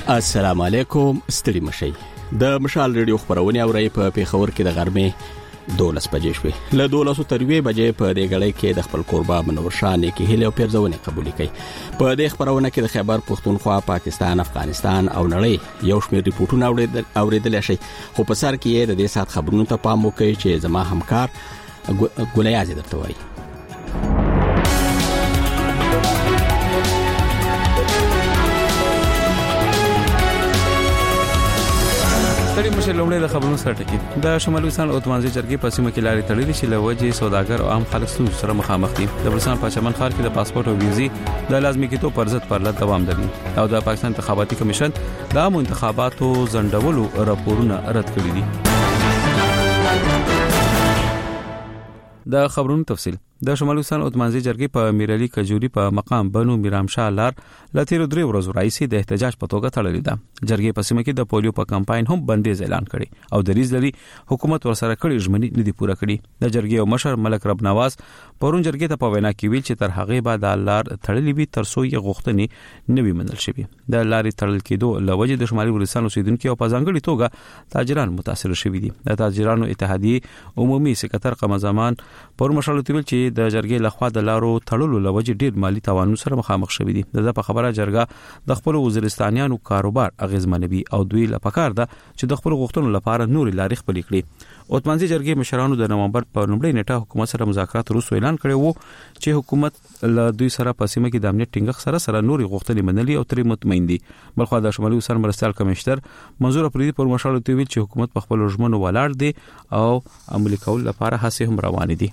السلام علیکم. ستړي مشي. د مشال ریډیو خبرونه اوري په پیښور کې د غرمې 12 بجې شوې. له 12 تر 2 بجې په دې غړې کې د خپل قربا منور شانې کې هله او پیرزونه قبول کړي. په دې خبرونه کې د خیبر پښتونخوا، پاکستان، افغانستان او نړۍ یو شمېر ریپورتونه اوریدل شي. خو په سر کې د دې سات خبرونو ته پام وکړئ چې زما همکار ګولیازي درته وایي. ستړي مشه لومړی د خبرونو سره ټکی. د شمالي وزیرستان او تمانځي جرګې په سیمه کې لارې تړلې چې له وجې سوداګر او عام خلک ستونزو سره مخامخ دي. د بلوچستان په چمن ښار کې د پاسپورت او ویزې د لازمي کېدو پر ضد پرله دوام لري او د پاکستان انتخاباتي کمیشن د عامو انتخاباتو ځنډولو راپورونه رد کړي دي. د خبرونو تفصیل. د شمالي وزیرستان او تمانځي جرګې په میرعلي کجوري په مقام بنو میرامشاه لار لتیرو 3 ورځې راځي د احتجاج په توګه تړلې ده. جرګې په سیمه کې د پولیو په کمپاین هم بندیز اعلان کړي او د ریز لري حکومت ورسره کړي ژمنې ندي پوره کړي. د جرګې او مشر ملک رب نواز پرون جرګې ته په وینا کې ویل چې تر هغه بعد د لار تړلې وي تر څو یې غوښتنې نوي منل شي. د لارې تړل کېدو لوجې د شمالي وزیرستان اوسیدونکو او په ځانګړي توګه تاجران متاثر شوي دي. د تاجرانو اتحادیه عمومي سکرټر قمر زمان پر مشالوت ویل چې د جرګې لخوا د لارو تړلو لوجې ډیر مالی تاوانونو سره مخامخ شوي دي. د په خبره جرګه د خپل وزیرستانیانو کاروبار اغیزمنوي او دوی لپاره ده چې د خپل غوښتنو لپاره نور لارې خپل کړي. اوتمانځي جرګې مشرانو د نومبر په لومړۍ نیټه حکومت سره مذاکرات وروسته اعلان کړی وو چې حکومت له دوی سره په سیمه کې د امنیت ټینګښت سره نوري غوښتنې منلي او ترې مطمئن دي. بلخو د شمالي وزیرستان مرستیال کمشنر منظور افریدي پر مشالوت ویل چې حکومت په خپل ژمنو ولاړ دی او عملي کول لپاره هڅې هم روانې دي.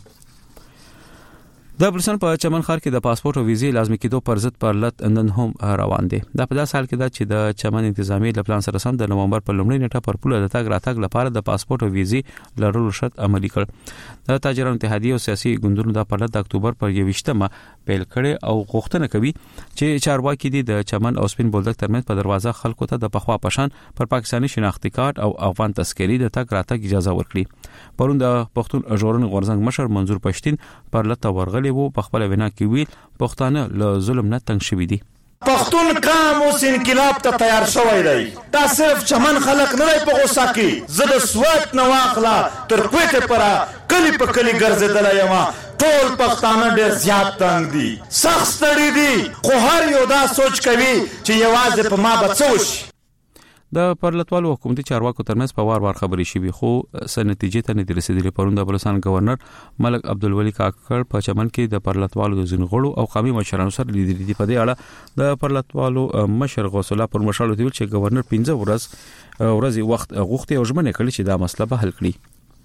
د بلوچستان په چمن ښار کې د پاسپورت او ویزې لازمي کېدو پر ضد پرلت نن هم روان دي. دا په داسې حال کې ده چې د چمن انتظامی د پلان سره سم د نومبر په لومړۍ نیټه پر پوله د تګ راتګ لپاره د پاسپورت او ویزې لرلو شرط عملي کړ. د تاجرانو اتحادیه او سیاسي ګوندونو د پرلت د اکتوبر پر 21مه پیل کړي او غوښتنه کوي چې چارواکي دي د چمن او سپین بولدک ترمنځ په دروازه خلکو ته د پخوا پشان پر پاکستاني شناختی کارت او افغان تذکری د تګ راتګ اجازه ورکړي. پرون د پښتون ژغورنې غورځنګ مشر منظور پښتين پرلت ورغلي وو. په خپل وینا کې ویل پښتانه له ظلم نه تنګ شوي دي. پښتون قام اوس انقلاب ته تیار شوی دی. دا صرف چمن خلک نه دی په غوسه کې. زه د سوات نه واخله تر کوټه پره کلی په کلی ګرځېدلی یم. ټول پښتانه ډېر زیات تنګ دي، سخت ستړي دي، خو هر یو دا سوچ کوي چې یوازې په ما به څه وشي. د پرلتوالو حکومتي چارواکو ترمنځ په وار خبرې شوې خو نتیجې ته نه رسیدلې. پرون د بلوچستان گورنر ملک عبدالولي کاکړ په چمن کې د پرلتوالو د ځینغړو او قومي مشرانو سره لیدلې دي. په دې اړه د پرلتوالو مشر غوث الله پر مشالوت ویل چې گورنر 15 ورځې وخت غوښتي او ژمنه کړې چې دا مسله به حل کړي.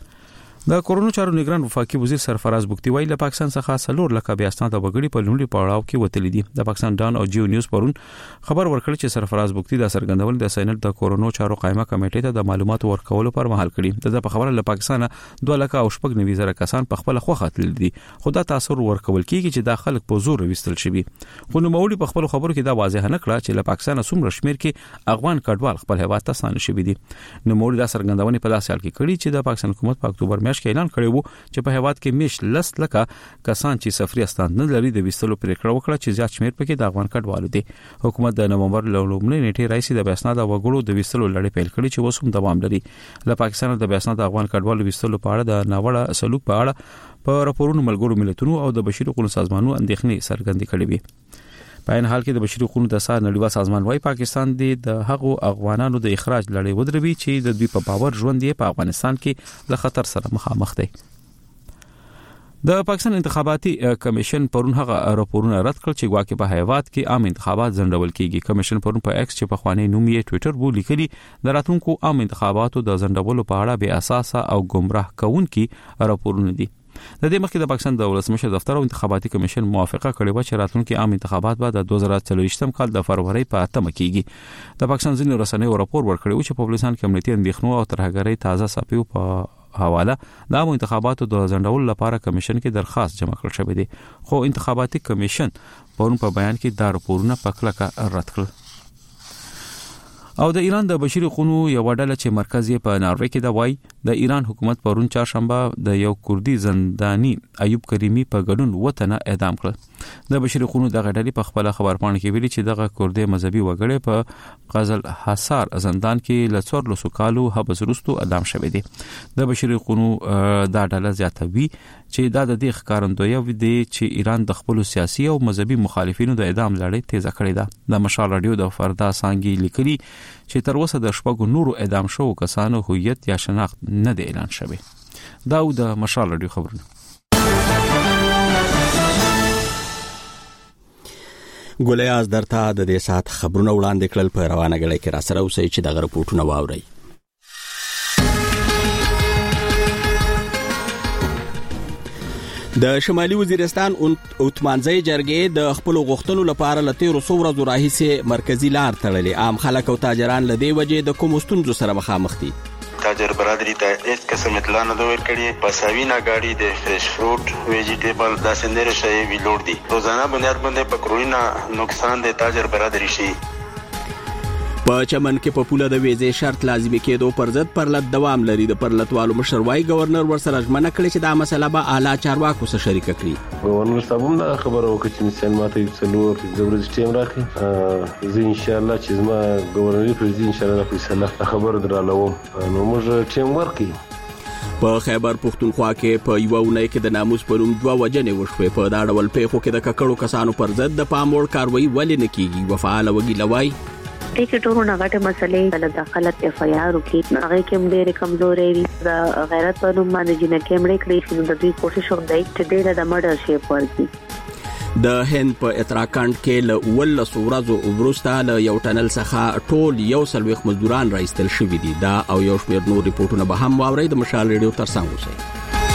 د کورونو چارو نگران وفاقي وزیر سرفراز بوکتی ویل پاکستان څخه 4 لک بیا اسناد او بغړي په لومړي پړاو کې وتلې دي. د پاکستان ډان او جیو نیوز پرون خبر ورکړ چې سرفراز بوکتی د سرګندول د سینټ د کورونو چارو قائمه کمیټې ته د معلوماتو ورکولو پر مهال کړي. د په خبره له پاکستان 2 لک او 90,000 کسان په خپل خوخه تلل دي. خدا تاثیر ورکول کیږي چې د خلک په زور وستل شي. خو نو مولي په خپل خبرو کې دا واضح نه کړ چې له پاکستان څومره شمیر کې افغان کډوال خپل هیواد ته ستانه شوي دي. نو مولي دا سرګندونه په داسې حال کې کړي چې د پاکستان حکومت په اکتوبر میاشت کې اعلان کړی وو چې په هیواد کې میش لس لکه کسان چې سفري استاد نه لري د وستلو پریکړه وکړه چې زیات شمیر پکې د افغان کډوالو دي. حکومت د نومبر لومړۍ نیټه راځي د بیاسناد او وګړو د وستلو لړۍ پیل کړي چې وسوم دوام لري. له پاکستان د بیاسناد افغان کډوالو وستلو په اړه د ناوړه سلوک په اړه په راپورونو ملګرو ملتونو او د بشري حقوقو سازمانونو اندېښنې څرګندې کړې وي. په ان حال کې د بشري حقوقو د نړیوال سازمان وايي پاکستان د هغو افغانانو د اخراج لړۍ ودروي چې د دوی په باور ژوند یې په افغانستان کې له خطر سره مخامخ دي. د پاکستان انتخاباتي کمیشن پرون هغه راپورونه رد کړ چې ګواکې په هیواد کې عام انتخابات ځنډول کیږي. کمیشن پرون په ایکس چې په خواني نوم یې ټوئیټر بو لیکلي د راتلونکو عام انتخاباتو د ځنډولو په اړه بې اساسه او گمراه کوونکي راپورونه دي. د دې مخکې د پاکستان د ولسمشر دفتر او انتخاباتي کمیشن موافقه کړې و چې راتلونکي عام انتخابات به د 2024 کال د فروری په 8مه کېږي. د پاکستان ځینې رسنیو راپور ورکړی و چې په بلوچستان کې امنیتي اندېښنو او ترهګرۍ تازه ساپیو په حواله د عام انتخاباتو د ځنډولو لپاره کمیشن کې درخواست جمع کړل شوې ده. خو انتخاباتي کمیشن پرون په بیان کې دا راپورونه په کلکه رد کړل. او د ایران د بشري حقوقو یو ډله چې مرکز یې په ناروې کې دی وایي د ایران حکومت پرون چهارشنبه د یو کوردی زندانی ایوب کریمی په ګډون وطنه اعدام کړ د بشري حقوقو د غړډلې په خپل خبرپاڼه کې ویلي چې دغه کوردی مذهبي وګړي په غزل حصار زندان کې لڅور لسکالو حبس وروسته اعدام شوی دی د بشري حقوقو دا ډله زیاتوي چې دا د دې ښکارندوی وي چې ایران د خپل سیاسي او مذهبي مخالفینو د اعدام لړۍ تیزه کړې ده د مشال رادیو د فردا سانګي لیکلي چې تر اوسه د شپږو نورو اعدام شوو کسانو هویت یا شناخت نه دی اعلان شوی دا د مشال رادیو خبرونه ګولیاز درته د دې سات خبرونه وړاندې کړل په روانه غړي کې را سره اوسئ چې د غرپورټونه واوري د شمالي وزیرستان اوتمانځي جرګې د خپل غوښتنو لپاره لته رسو ورځو راهیسه مرکزی لار تړلې عام خلک او تاجران لدی وجه د کوم ستونزو سره مخامخ دي تاجر برادری ته هیڅ قسم اطلاع نه دوی کړي پساوینا گاڑی د فریش فروټ ویجیټیبل د سندره شی ویلوړ دي روزانه بنیاد باندې پکروینا نقصان د تاجر برادری شي په چمن کې په پوله د ویزې شرط لازمي کېدو پر ضد پرلط دوام لري د پرلطوالو مشر وايي گورنر ورسره ژمنه کړې چې دا مسله به اعلی چارواکو سره شریک کړي گورنر صاحب هم دا خبره وکړه چې مثال ماته یو څلور زبرځ ټیم راکړي زه ان شاء الله چې زما گورنر په ان شاء الله فیصله خبر درالوم نو موږ ټیم ورکړي په خیبر پختونخوا کې په یو ونې کې د ناموس په نوم 2 وجنې وشوې په دا ډول پیښو کې د ککړو کسانو پر ضد د پام وړ کاروایی ولې نه کیږي وفعال وګي لوي دغه ټولونه غټه مسلې د داخلت اف آی آر وکړي هغه کې ډېر کمزورې دي غیرت په نوم باندې جنہ کېمړې کړې چې د دې کوشش وکړي چې ډېر د مرډر شي ورکړي د هند په اتراکند کې له ول سورازو وروسته له یو ټنل څخه ټول یو سلويخ مزدوران راځتل شوې دي دا او یو شمېر نور ریپورتونه به هم واوري د مشال ریډیو ترڅنګ اوسئ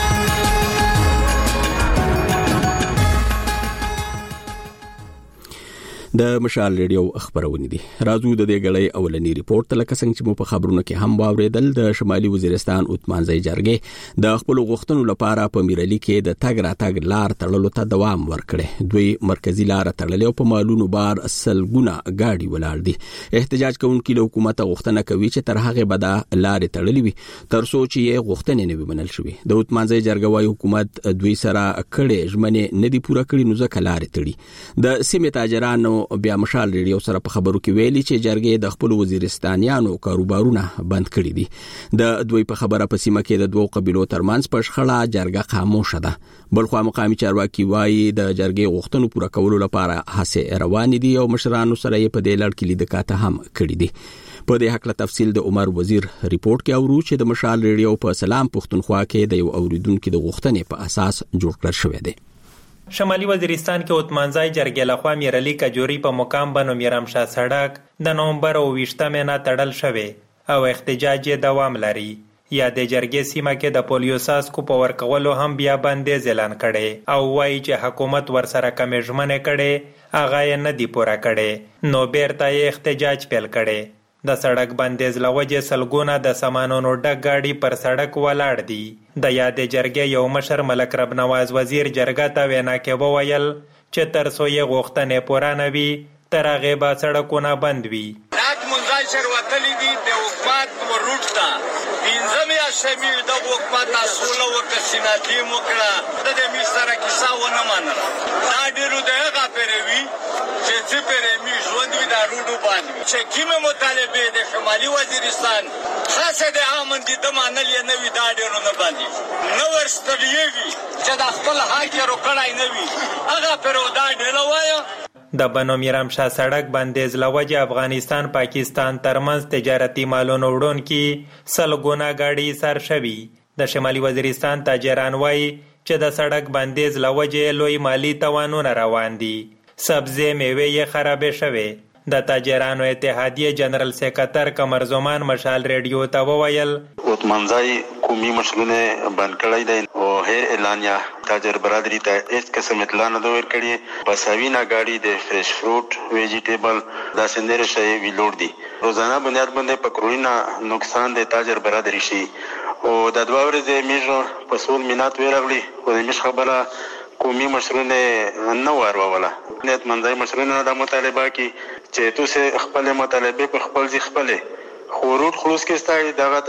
د مشال ریډیو خبرونه دي راځو د دې غړې اولنی ریپورت لکه څنګه چې مو په خبرونو کې هم واوریدل د شمالي وزیرستان اوتمانځي جرګې د خپل غوښتنو لپاره په میرالي کې د تګ راتګ لار تړلو ته دوام ورکړي دوی مرکزی لار تړلې او په مالونو بار سلګونه گاډي ولاړ دي احتجاج کوونکي له حکومت غوښتنه کوي چې تر هغه بده لار تړلې وي تر څو چې یې غوښتنې نه ومنل شوې د اوتمانځي جرګې وايي حکومت دوی سره کړي ژمنې نه دي پوره کړې نو ځکه لار تړي د سیمه تاجرانو بیا مشال ریډیو سره په خبرو کې ویلي چې جرګې د خپل وزیرستانیانو کاروبارونه بند کړي دي د دوی په خبره په سیمه کې د دوه قبيلو ترمنځ په شخړه جرګه خاموشه ده بلخو مقامي چارواکي وایي د جرګې غوښتنو پوره کولو لپاره هڅې روان دي او مشرانو سره یې په دې لړ کې لیدکاته هم کړي دي په دې حق له تفصیل د عمر وزیر ریپورت کې اورو چې د مشال ریډیو په سلام پښتونخوا کې د یو اوریدونکو د غوښتنې په اساس جوړ کړل شوی دی شمالي وزیرستان کې اوتمانځي جرګې لخوا میرالي کجوري په مقام بنو میرام شاه سړک د نومبر او 20 مینا تړل شوی او احتجاج دوام لري یا د جرګې سیمه کې د پولیو ساسکو په ورکولو هم بیا بندیز اعلان کړي او وایي چې حکومت ورسره کمې ژمنې کړي هغه یې نه دی پوره کړي نو بیرته یې احتجاج پیل کړي د سړک بندیز لوجه سلګونه د سامانونو ډک گاډي پر سړک ولاړ دي د یاد جرګې یو مشر ملک رب نواز وزیر جرګه ته وینا کې وویل چې تر څو یې غوښتنې پوره نه وي تر هغه به سړکونه بند وي نات منځای شر وتلی دي د حکومت ورټ تا پینځم یا شمیل د حکومت اصول او کسیناتی موکړه د دې سره کیسه ونه منله دا ډیرو دغه پروي چې چې پرمی ژوند وي دا روډو باندې چې کیمه مطالبه د شمالي وزیرستان خاصه د امن دي د مانل یې نه وي دا ډیرو نه باندې نو ورستړيږي چې د خپل حق یې روکړای نه وي هغه پرو دا ډیرو وایو د بنو میرام شاه سړک بندیز لوجه افغانستان پاکستان ترمنځ تجارتي مالونو وړونکي سلګونه گاډي سر شوي د شمالي وزیرستان تاجران وایي چې د سړک بندیز لوجه لوی مالی توانونه روان دي سبزی میوه یې خرابې شوې د تاجرانو اتحادیه جنرال سیکرټر قمر زمان مشال ریډیو ته وویل اوتمانځي قومي مشغلونه بند کړی دی او هر اعلانیا تاجر برادری ته هیڅ قسم اطلاع نه دوی کړي پساوینا گاډي د فریش فروټ ویجیټیبل د سندره شی ویلوړ دي روزانه بنیاد باندې پکروینا نقصان د تاجر برادری شي او د دوه ورځې میژو په سول مینات ویراغلی او د مش خبره قومي مشرونه نه وروله نیت منځي مشرونه د مطالبه کی چې تاسو خپل مطالبه په خپل ځخ خپل خروج خلوص کې ستای دغه ته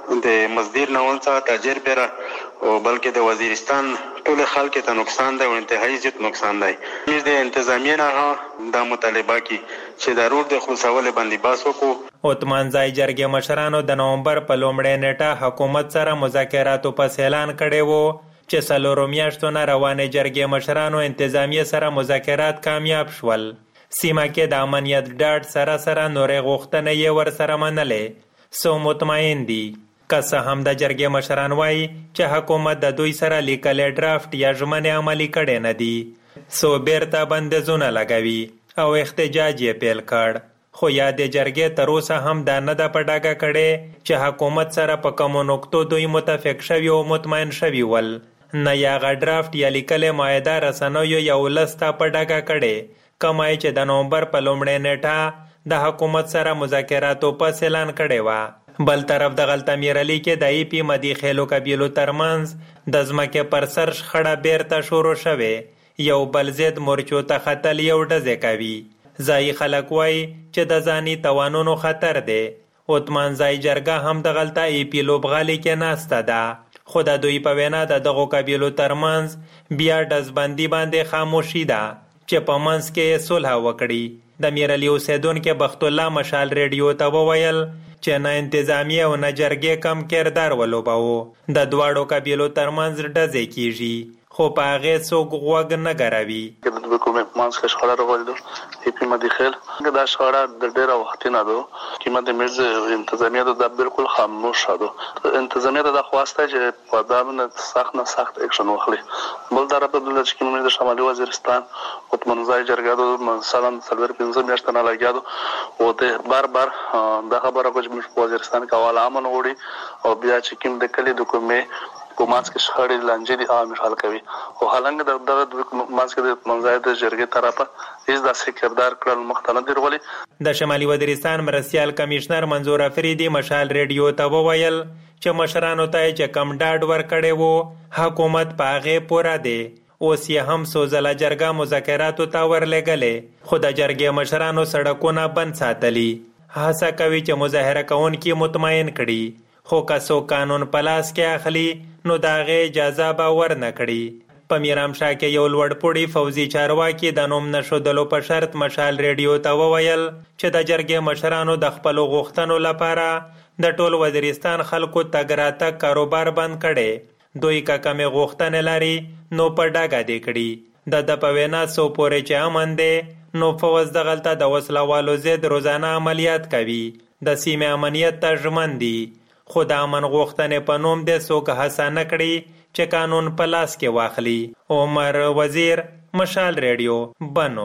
د مزدور نه ونڅه تاجر پیرا او بلکې د وزیرستان ټول خلک ته نقصان دی او انتهایی زیات نقصان دی. موږ د انتظامیه نه دا مطالبه کی چې د روډ د خلاصول باندې باس وکړو. عثمانزای جرګې مشرانو د نومبر په لومړۍ نیټه حکومت سره مذاکراتو پس اعلان کړی وو چې څلورو میاشتو نه روانې جرګې مشرانو انتظامیه سره مذاکرات کامیاب شول. سیمه کې د امنیت ډاډ سره نورې غوښتنې یې ورسره منلې. سو مطمئن دي که څه هم د جرګې مشران وایي چې حکومت د دوی سره لیکلې ډرافټ یا ژمنې عملي کړې نه دي. سو بیرته بندیزونه لګوي او احتجاج یې پیل کړ. خو یادې جرګې تر اوسه هم دا نه ده په ډاګه کړې چې حکومت سره په کومو نقطو دوی متفق شوي او مطمئن شوي ول. نه یا هغه ډرافټ یا لیکلې معاهده رسنیو یا ولس ته په ډاګه کړې کومه چې د نومبر په لومړۍ نیټه د حکومت سره مذاکراتو پس اعلان کړی وه. بل طرف د غلط امیرعلي کې د ای پی مدي خیلو قبیلو ترمنځ د ځمکې پر سر شخړه بیرته شروع شوې. یو بل ضد مورچو ته خطل یو ډزې کوي. ځایي خلک وایي چې د ځاني توانونو خطر دی. عثمانزای جرګه هم د غلطه ای پی لوبغالي کې ناسته ده. خو د دوی په وینا د دغو قبیلو ترمنځ بیا ډزبندي باندې خاموشي ده چې په منځ کې صلح وکړي. د میرعلي اوسیدونکي بخت الله مشال ریډیو ته وویل چې نه انتظامیه او نه جرګې کم کردار ولوباوه. د دواړو قبیلو ترمنځ ډزې کیږي خو په هغې څوک غوږ نه ګروي. د کومې منځ کې شخړه راغلې ای پی مدي خیل دا شخړه د ډېره وخت نه ده چې مده مرز انتظامیه ده بالکل خاموش ده. انتظامیه ده خواسته چې په دامن سخت اکشن واخلي. بل طرف ته د چې د شمالي وزیرستان عثمانزای جرګه مثلا څلور پنځه میاشتې نه لګیا او ته بار دا خبره چې وزیرستان کواله امن وړي او بیا چې کوم د کلی د کومې په مانس کې شخړې لانجې دي عام حل کوي او حالانکه د مانس کې د منځای د جرګې طرفه هیڅ داسې کردار کړل مختلف درولي. د شمالي وزیرستان مرستیال کمشنر منظور افریدي مشال ریډیو ته وویل چې مشرانو ته چې کم ډاډ ورکړی وو حکومت په هغې پوره دی. اوس یې هم څو ځله جرګه مذاکراتو ته ورلېږلې خو د جرګې مشرانو سړکونه بند ساتلي. هڅه کوي چې مظاهره کوونکي مطمئن کړي خو که څوک قانون په لاس کې اخلي نو د هغې اجازه به ورنه کړي. په میرامشاه کې یو لوړپوړي فوزي چارواکي د نوم نښودلو په شرط مشال ریډیو ته وویل چې د جرګې مشرانو د خپلو غوښتنو لپاره د ټول وزیرستان خلکو تګ راتګ کاروبار بند کړي. دوی که کمې غوښتنې لري نو په ډاګه دې کړي. د په وینا څو پورې چې امن دی نو فوز دغلته د وسلوالو ضد روزانه عملیات کوي. د سیمې امنیت ته ژمن دي خو د امن غوښتنې په نوم د څوک هڅه نه کړي چې قانون په لاس کې واخلي. عمر وزیر مشال ریډیو بنو.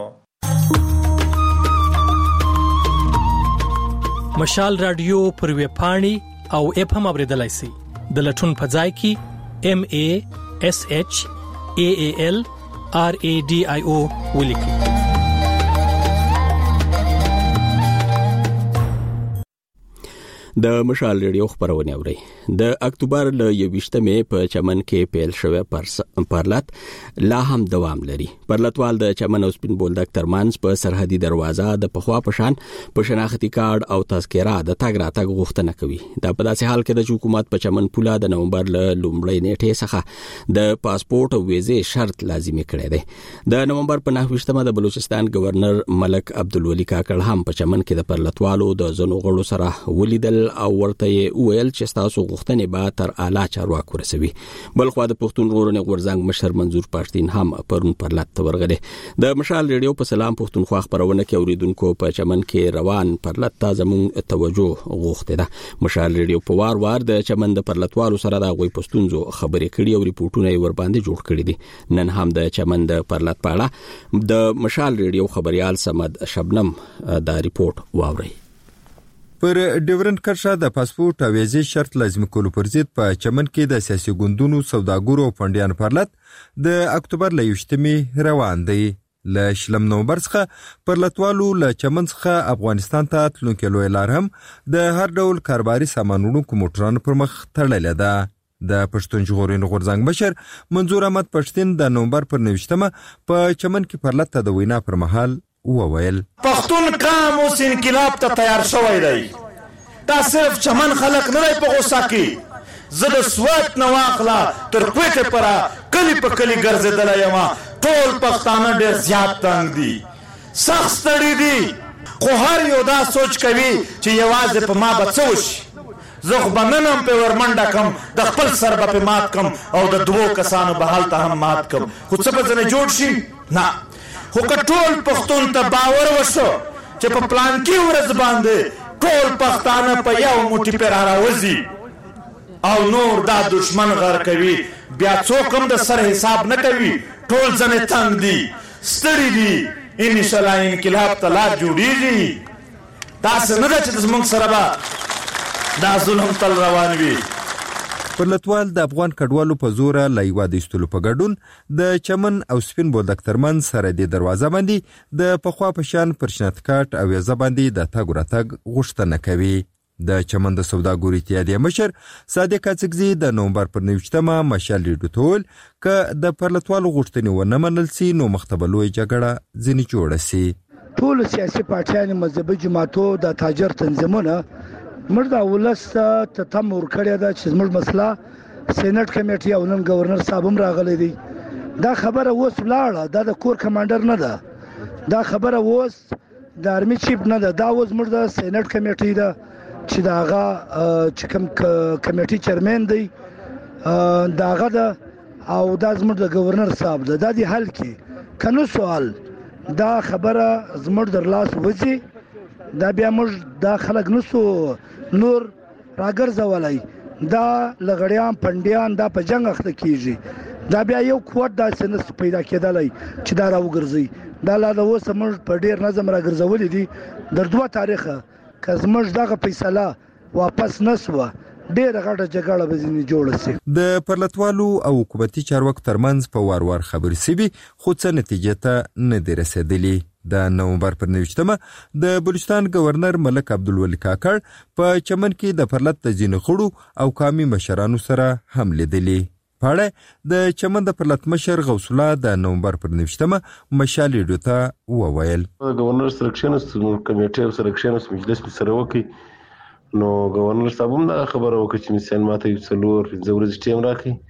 مشال رادیو پر ویب پاڼې او اپ هم اوریدلای شئ. د لټون په ځای کې MASHAALRADIO ولیکئ. د مشال ریډیو خبرونه اوري. د اکتوبر ل 21مې په چمن کې پیل شوه پرلط لا هم دوام لري. پرلطوال د چمن او سپین بولدک ترمنځ په سرحدي دروازه د پخوا پشان په شناختی کارت او تذکره د تګ راتګ غوښتنه کوي. دا په داسې حال کې د حکومت په چمن پوله د نومبر ل لومړۍ نیټې څخه د پاسپورت او ویزې شرط لازمي کړی دی. د نومبر په 9مه د بلوچستان گورنر ملک عبدالولي کاکړ هم په چمن کې د پرلطوالو د زنو غړو سره ولیدل او ورته ویل چې تاسو غوښتنې به تر اعلی چارواکو رسوي. بل خو د پښتون ژغورنې غورځنګ مشر منظور پښتين هم پرون پرلط ته ورغلی. د مشال ریډیو په سلام پښتونخوا خبرونه کې اوریدونکو په چمن کې روان پرلط ته زموږ توجه غوښته ده. مشال ریډیو په وار د چمن د پرلطوالو سره د غوي پښتونزو خبرې کړي او ریپورتونه یې ور باندې جوړ کړي دي. نن هم د چمن د پرلط په اړه د مشال ریډیو خبريال سمد شبنم دا ریپورت واوري. پر ډیورنډ کرښه د پاسپورت او ویزې شرط لازم کولو پر ضد په چمن کې د سیاسي ګوندونو سوداګرو او فنډیان پرلط د اکتوبر ل 21مې روان دی. ل شلم نومبر څخه پرلطوالو ل چمن څخه افغانستان ته تلونکي لوی لار هم د هر ډول کاروباري سامانونو کومټرانو پر مخ تړلې ده. د پښتون ژغورنې غورځنګ مشر منظور احمد پښتين د نومبر پر 19مه په چمن کې پرلط ته د وینا پر مهال وویل پښتون قام اوس انقلاب ته تیار شوی دی. دا صرف چمن خلق نه دی په غوسه کې. زه د سوات نه واخله تر کوټې پره کلی په کلی ګرځېدلی یم. ټول پښتانه ډېر زیات تنګ دي، سخت ستړي دي، خو هر یو دا سوچ کوي چې یوازې په ما به څه وشي. زه خو به نن هم پې ورمنډه کم، د خپل سر به پې مات کم او د 2 کسانو به هلته هم مات کم، خو څه به ځنه جوړ شي؟ نه. خو که ټول پښتون ته باور وشو چې په پلانکي ورځ باندې ټول پښتانه په یو موټي پې راوځي او نور دا دشمن غر کوي، بیا څوک هم د سر حساب نه کوي. ټول ځنې تنګ دي، ستړي دي. انشاءالله انقلاب ته لار جوړېږي. داسې نه ده چې زموږ سره به دا ظلم تل روان وي. پرلتوال د افغان کډوالو په زوره له هیواده ایستلو په ګډون د چمن او سپین بولدک ترمنځ سره د دروازه باندې د پخوا په شان پر شنتکاټ او یزه باندې د تګ راتګ غوښتنه کوي. د چمن د سوداګرو اتحادیې مشر صادق اڅکزي د نومبر پر 19مه مشال ریډیو ته وویل که د پرلتوالو غوښتنې ونه منل سي نو مخ ته به لویه جګړه ځینې جوړه سي. ټولو سیاسي پارټیانو، مذهبي جماعتو، د تاجر تنظیمونه موږ د ولس ته تم ورکړې ده چې زموږ مسله سینټ کمیټي او نن گورنر صاحب هم راغلی دی. دا خبره اوس ولاړه، دا د کور کمانډر نه ده، دا خبره اوس د آرمي چیف نه ده، دا اوس زموږ د سینټ کمیټي ده چې د هغه چې کوم کمیټي چیرمن دی د هغه ده او دا زموږ د گورنر صاحب ده. دا دی حل کې کنو سوال دا خبره زموږ در لاس وځي، دا بیا موږ دا خلک نسو نور راګرځولای. دا لغړیان پنډیان دا په جنگ اخته کیږي، دا بیا یو کوټ دا سنس پیدا کېدلای چې دا راوګرځي. دا لا د اوسه موږ په ډیر نظم راګرځولې دي. در 2 تاریخه که زموږ دغه فیصله واپس نسوه ډیره غټه جګړه به ځینې جوړه سي. د پرلتوالو او حکومتي چارواکو ترمنځ په وار خبرې سوي خو څه نتیجه ته نه دی رسېدلې. د نومبر پر 19مه د بلوچستان گورنر ملک عبدالولي کاکړ په چمن کې د پرلت د ځینو خړو او قومي مشرانو سره هم لیدلې. په اړه د چمن د پرلت مشر غوث الله د نومبر پر 19مه مشال ریډیو ته وویل گورنر سرکشنست کمیټه او سرکشنست مجلس سره وکي نو گورنر صاحب هم دا خبره وکړه چې مثلا ماته یو څلور 5 ورځې ټیم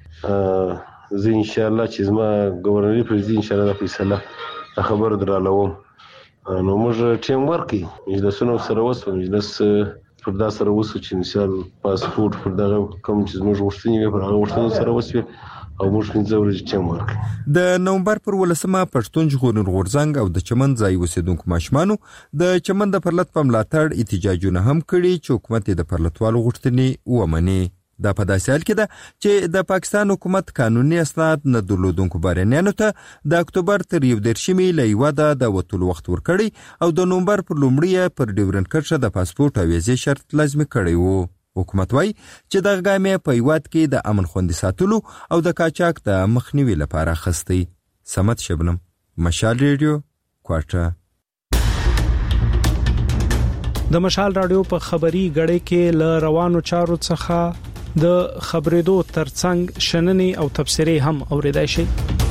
راکړي. زه ان شاء الله چې زما گورنر پرېږدي ان شاء الله د فیصله خبر درالوم. نو موږ ټیم ورکي مجلسونو سره وسو مجلس پر دا سره وسو چې مثال پاسپورت پر دغه کوم چې موږ غوښتنې پر هغه غوښتنې سره وسو او موږ 15 ورځې ټیم ورکي. د نومبر پر 18مه پښتون ژغورنې غورځنګ او د چمن ځای اوسیدونکو ماشومانو د چمن د پرلت په ملاتړ احتجاجونه هم کړي چې حکومت د پرلتوالو غوښتنې ومني. دا په داسې حال کې ده چې د پاکستان حکومت قانوني اسناد نه درلودونکو بهرنیانو ته د اکتوبر تر 19 له هیواده د وتلو وخت ورکړی او د نومبر پر لومړۍ پر ډیورنډ کرښه د پاسپورت او ویزې شرط لازمي کړی وو. حکومت وایي چې دغه ګامې په هیواد کې د امن خوندي ساتلو او د قاچاق د مخنیوي لپاره اخیستی. سمت شبنم، مشال ریډیو، کوټه. د مشال رادیو په خبري غړې کې ل روانو چارو څخه د خبرېدو ترڅنګ شننې او تبصرې هم اوریدای شي.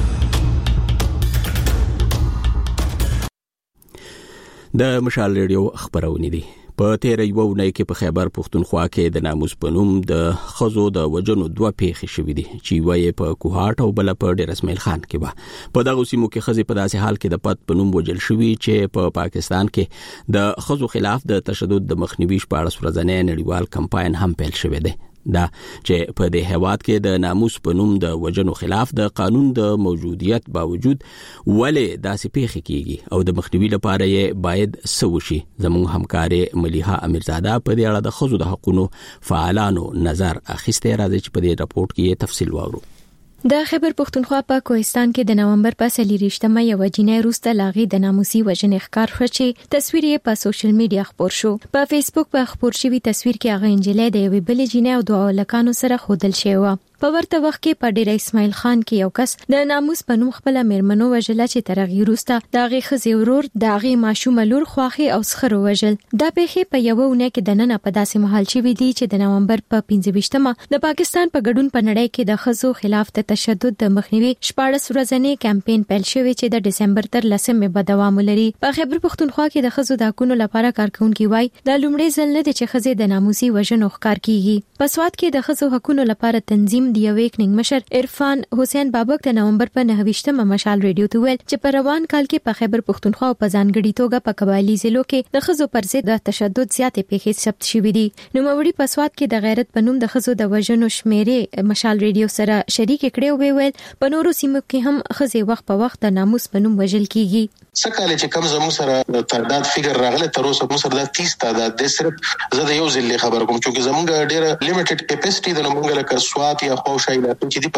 د مشال ریډیو خبرونه دي. په تیر یو ونې کې په خیبر پښتونخوا کې د ناموس پنوم د خزو د وجنو 2 پیښې شوې دي چې وایي په کوهاټ او بل په ډیر اسماعیل خان کې به په دغه سیمو کې خزي په داسې حال کې د پد پنوم وجل شوې چې په پاکستان کې د خزو خلاف د تشدد د مخنیوي په اړه ورځنی نړیوال کمپاین هم پیل شوی دی. دا چې په دې هیواد کې د ناموس پنوم د وجنو خلاف د قانون د موجودیت باوجود ولې داسې پیښې کیږي او د مخنیوي لپاره یې باید سوشي. زموږ همکارې ملیحه امیرزاده په دې اړه د خزو د حقوقو فعالانو نظر اخیسته راځي چې په دې راپورټ کې تفصیل واورو. د خیبر پښتونخوا په کوهستان کې د نومبر په 23مه یو جنې روسته لاغي د ناموسي وجنې ښکار شوی تصویر یې په سوشل میډیا خپور شو. په فیسبوک په خپور شوی تصویر کې هغه انجلې د یوې بلې جنې او دوه لکانو سره خودل شوی و. په ورته وخت کې په ډیر اسماعیل خان کې یو کس د ناموس په نوم خپل میرمنو وژل چې ترغی روسته داغه خزي ورور داغه ماشوم لور خواخي او سخر وژل دا پیښه په یو ونه کې د نن په داسې محل شوې دي چې د نومبر په 25مه د پاکستان په ګډون په نړۍ کې د خزو خلاف د تشدد د مخنیوي 14 ورځنی کمپاین پیل شوی چې د دسمبر تر 10مې به دوام ولري په خیبر پختونخوا کې د خزو د حقوقو لپاره کارکونکي وای د لومړي ځل نه چې خزې د ناموسي وژنو ښکار کیږي په سواد کې د خزو حقوقو لپاره تنظیم دی ویکنګ مشر عرفان حسین بابک د نومبر په 29مه مشال ریډیو ته ویل چې په روان کال کې په خیبر پختونخوا او په ځانګړي توګه په قبایلی ضلعو کې د خزو پر ضد د تشدد زیاتې پیښې ثبت شوې دي نو موري په سواد کې د غیرت په نوم د خزو د وژنو شمیرې مشال ریډیو سره شریک کړي ویل په نورو سیمو کې هم خزې وخت په وخت د ناموس په نوم وژل کیږي سکهاله چې کم زمو سره تعداد فګر راغله تر اوسه مو سره د 30 تعداد د صرف زه د یو ځل خبر کوم چې زمونږ ډیره لیمیټډ کیپاسټي د نومونګه لکه سوات یا خوشا علاقې چې دی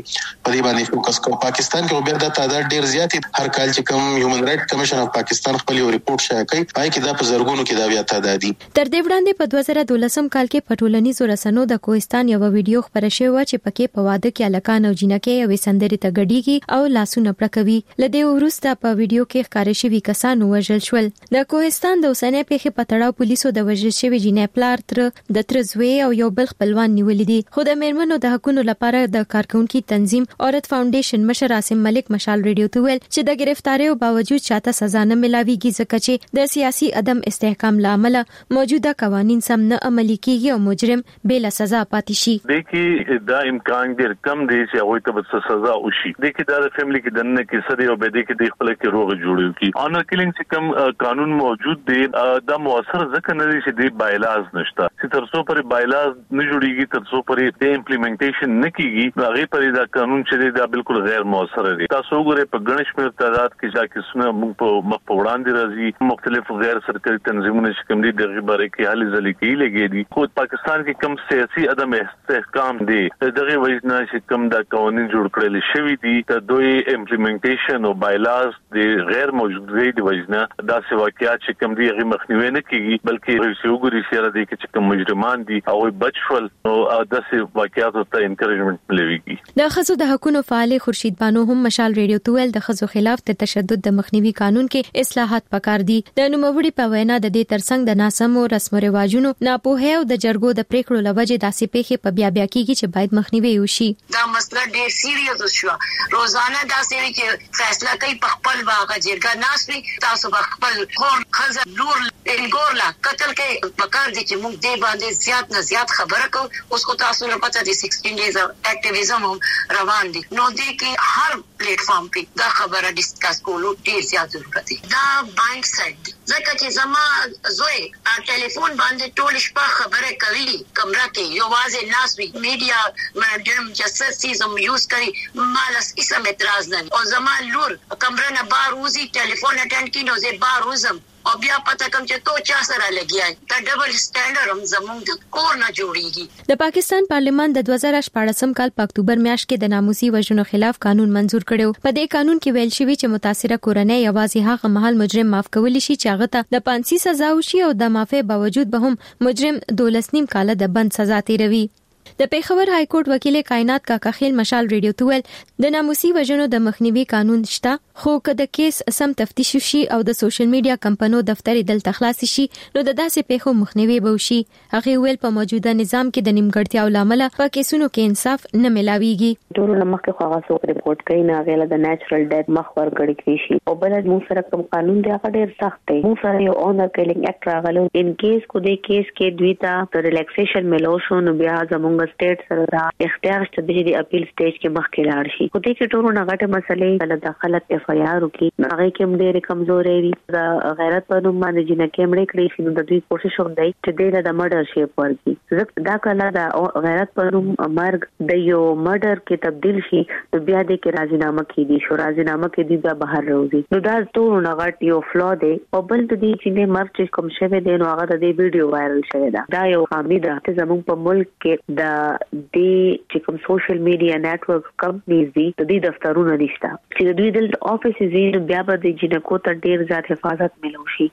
پدې باندې فوکس کوي پاکستان کې به د تعداد ډیر زیات هر کال چې کم هیومن رائټ کمیشن اف پاکستان خپل یو ریپورت شایع کوي پای کې دا په زرګونو کې دا بیا تعداد دي تر دې وړاندې په 2012 کال کې په ټولنیزو رسنیو د کوهستان یو ویډیو خبره شوې و چې پکې په واده کې الکان او جنکې یو سندري ته غډيږي او لاسونه پړکوي لدې وروسته په ویډیو کې ښکار شوی کسان وژل شول د کوهستان د اوسنۍ پیښې په تړاو پولیسو د وژل شوی جنې پلار تر د ترزوی او یو بل خپلوان نیولې دي خو د میرمنو د حقوقو لپاره د کارکونکو تنظیم عورت فاونډیشن مشر عاصم ملک مشال ریډیو ته ویل چې د گرفتاریو باوجود چاته سزا نه ملاويږي ځکه چې د سیاسي عدم استحکام لامل موجوده قوانين سم نه عملي کیږي او مجرم بلا سزا پاتې شي د کې دا امکان ډیر کم دی چې هغه ته به سزا وشي د کې دا فیملی کې دنه کې سړي او به د کې د خپل کې روغ جوړیو کی انر کلینګ چې کوم قانون موجود دی دا موثر ځکه نه دی چې د بایلاز نشته چې تر څو پر بایلاز نه جوړیږي تر څو پر د امپلیمنټیشن نه کیږي هغه پر دا قانون چې دا بالکل غیر موثر دی تاسو وګورئ په ګڼش میر تعداد کې چې څونه موږ په مخ په وړاندې راځي مختلف غیر سرکاري تنظیمونه چې کوم دي دغه باره کې حل ځلې کې لګي دي خو پاکستان کې کم سیاسي عدم استحکام دی دغه وجنه چې کوم دا قوانين جوړ کړل شوی دي ته دوی امپلیمنټیشن او بایلاز دی غیر موجود دی د وجنه دا څه واقعیت چې کوم دی هغه مخنیوي نه کیږي بلکې رسوګوري سره دي چې کوم مجرمان دي او بچفل او داسې واقعیت ته انکریجمنت ملويږي د خزو د حقوقو فعال خورشید بانو هم مشال ریډیو تویل د خزو خلاف د تشدد د مخنیوي قانون کې اصلاحات پکار دي د نوموړي په وینا د دې ترڅنګ د ناسمو رسم او رواجونو ناپوهه او د جرګو د پریکړو لوجه داسې پیښې په بیا کیږي چې باید مخنیوي وشي دا مسله ډېر سیریس شو روزانه داسې چې فیصله کوي په خپل واغه جرګه ناسوي تاسو په خپل خور خزه لور انګورلا قتل کې پکار دي چې موږ دې باندې زیات نه زیات خبره کوو اوس کو تاسو نه پته دي 16 days اکټیویزم روان دي نو دې کې هر پلیټ فارم په دا خبره ډیسکس کولو ډېر زیات ضرورت دي دا بایند سیټ ځکه چې زما زوی ټلیفون باندې ټول شپه خبره کوي کمره کې یو واځي ناسوي میډیا ډېر جسسیزم یوز کوي مالس اسم اعتراض نه او زما لور کمره نه بار وزي ټلیفون اټینډ کینو زه بار وزم او بیا پته کوم چې تو چا سره لګیای دا ډبل سټانډرډ هم زموږ د کور نه جوړیږي د پاکستان پارلیمان د 2014 کال په اکتوبر میاشت کې د ناموسي وژنو خلاف قانون منزور کړو په دې قانون کې ویل شوی چې متاثره کورنۍ یوازې هغه مهال مجرم معاف کولی شي چې هغه ته د پانسي سزا وشي او د معافی باوجود به هم مجرم 12 کاله د بند سزا تیروي د پیښور های کورټ وکیل کائنات کاکا خیل مشال ریډیو تویل د ناموسي وژنو د مخنیوي قانون شته خو که د کیس سم تفتیش شي او د سوشل میډیا کمپنیو دفتر دلته خلاص شي نو د داسې پیښو مخنیوي به وشي هغه ویل په موجوده نظام کې د نیمګړتیاو لامل په کیسونو کې انصاف نه ملاويږي ټول مخکې خو هغه څوک ریپورت کوي نه غیله د نیچرل ډیث مخ ورګړي کوي شي او بل موږ سره کوم قانون دی هغه ډیر سخت دی موږ سره یو اونر کیلینګ اکټ راغلو ان کیس کو د کیس کې دوی ته ریلیکسیشن ملو شو نو بیا زموږ سټیټ سره اختیار شته د اپیل سټیج کې مخکې لاړ شي خو دې کې ټول غټه مسلې د داخلت اف آی آر وکي هغه کې ډېر کمزورې دي د غیرت په نوم باندې جنکه مړې کړې شي نو د دوی کوشش وکړي چې د مرډر شي ورکی دا کله د غیرت په نوم مرګ د یو مرډر کې تبدیل شي نو بیا د کې راځینامه کې دي شو راځینامه کې دي بیا بهر راوځي نو دا ټول غټ یو فلو دی او بل د دې چې مرګ کوم شوی دی نو هغه د دې ویډیو وایرل شوی دا یو خامي ده چې زموږ په ملک کې د چې کوم سوشل میډیا نتورک کمپنیز دي د دې دفترونه نشته چې دوی د افیسز بیا به د جنکو ته ډیر زیات حفاظت ملو شي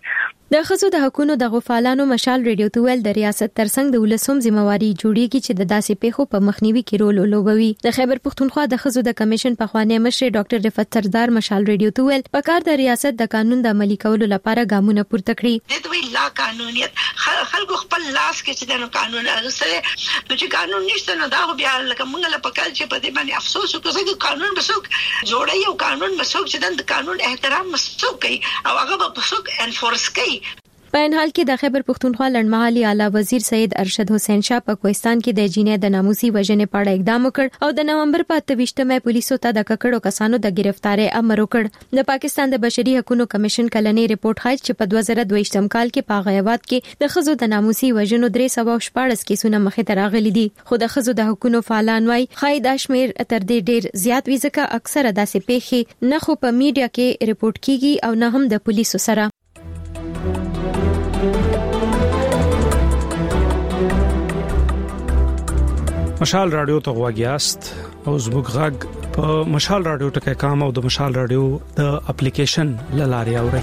د خزو د حقونو د غفالانو مشال ریډیو تویل د ریاست ترڅنګ د ولسوم ذمہواری جوړیږي چې د داسې پیښو په مخنیوي کې رول ولوبوي. د خیبر پختونخوا د خزو د کمیشن په خوانی مشر ډاکټر رفعت سردار مشال ریډیو تویل په کار د ریاست د قانون د عملي کولو لپاره ګامونه پورته کړي. د دوی لا قانونیت خلکو خپل لاس کې چې د قانون اغسره نو چې قانون نشته نو دا بیا لکه موږ له پکال چې په دې باندې افسوس وکړو چې قانون بسوک جوړي او قانون بسوک چې د قانون احترام مسوک کوي او هغه به بسوک انفورس کوي. په ان حال کې د خیبر پختونخوا لړمحلي اعلی وزیر سید ارشد حسین شاه په کوهستان کې د جینې د ناموسي وژنې په اړه اقدام وکړ او د نومبر په 28مه پولیسو ته د ککړو کسانو د گرفتارۍ امر وکړ. د پاکستان د بشري حقوقو کمیشن کلنی ریپورت ښایي چې په 2022م کال کې په غیابات کې د خزو د ناموسي وژنو 314 کیسونه مخې ته راغلي دي. خو د خزو د حقوقو فعالان وايي ښایي دا شمیر تر دې ډیر زیات وي ځکه اکثره داسې پیښې نه خو په میډیا کې ریپورت کیږي او نه هم د پولیسو سره. مشال رادیو ته غواګیاست او زموږ غږ په مشال رادیو ټکي کام او د مشال رادیو د اپلیکیشن لاري اوري.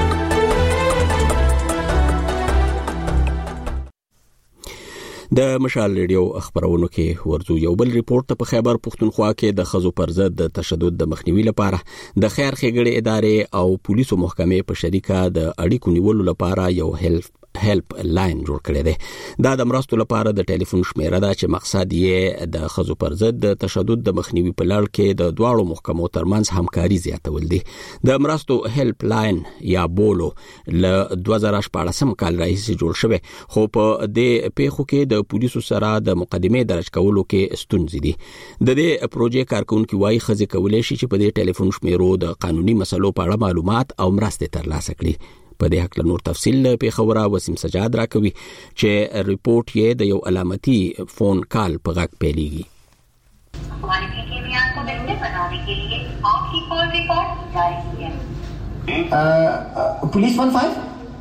د مشال ریډیو خبرونو کې ورزو یو بل ریپورت په خیبر پختونخوا کې د خزو پر ضد د تشدد د مخنیوي لپاره د خیر ښېګړې ادارې او پولیسو محکمې په شریکه د اړیکو نیولو لپاره یو هیلپ لاین جوړ کړی دی. دا د مرستو لپاره د ټلیفون شمیره ده چې مقصد یې د خزو پر ضد د تشدد د مخنیوي په لړ کې د دواړو محکمو ترمنځ همکاري زیاتول دي. د مرستو هیلپ لاین یا بولو له 2014 کال راهیسې جوړ شوی خو په دې پیښو کې د پولیسو سره د مقدمې درج کولو کې ستونزې دي. د دې پروژې کارکونکو وايي خزي کولای شي چې په دې ټلیفون شمیرو د قانوني مسلو په اړه معلومات او مرستې ترلاسه کړي. په دې حق له نور تفصیل په خبره وسیم سجاد راکوي چې ریپورت یې د یو علامتي فون کال په غږ پیلېږي. हमारी कीमिया को बेहतर बनाने के लिए आपकी कॉल रिकॉर्ड जारी है. पुलिस 15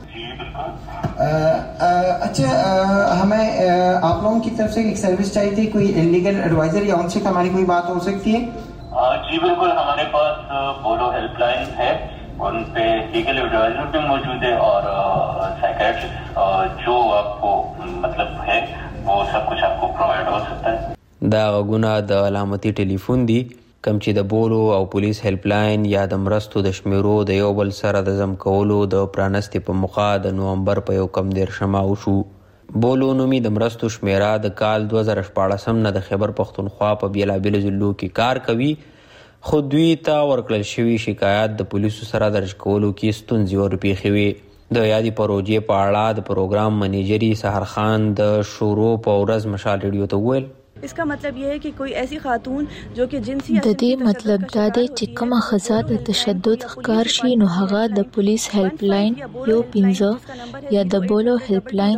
अच्छा हमें आप लोगों की तरफ से एक सर्विस चाहिए थी, कोई लीगल एडवाइजर या उनसे हमारी कोई बात हो सकती है? जी बिल्कुल, हमारे पास बोलो हेल्पलाइन है, उन पे लीगल एडवाइजर भी मौजूद है और साइकियाट्रिस्ट जो आपको मतलब है वो सब कुछ आपको प्रोवाइड हो सकता है. دا غوونه د علامتي ټلیفون دی کوم چې د بولو او پولیس هیلپ لاین یا د مرستو د شمیرو د یو بل سره د زم کولو د پرانستي په موخه د نومبر په یو کم دیر شمه وشو. بولو نومي د مرستو شمیره د کال 2014 نه د خیبر پختونخوا په بیلابیل ضلعو کې کار کوي خو دوی ته ورکړل شوی شکایت د پولیسو سره درج کولو کې ستونزې ورپېښې وې. د یادې پروژې په اړه د پروګرام منیجري سحر خان د شروع په ورځ مشال ریډیو ته وویل इसका मतलब यह है कि कोई ऐसी खातून जो कि जिनसी د دې مطلب دا دی چې کومه ښځه د تشدد ښکار شي نو هغه د پولیس هیلپ لاین 15 یا د بولو هیلپ لاین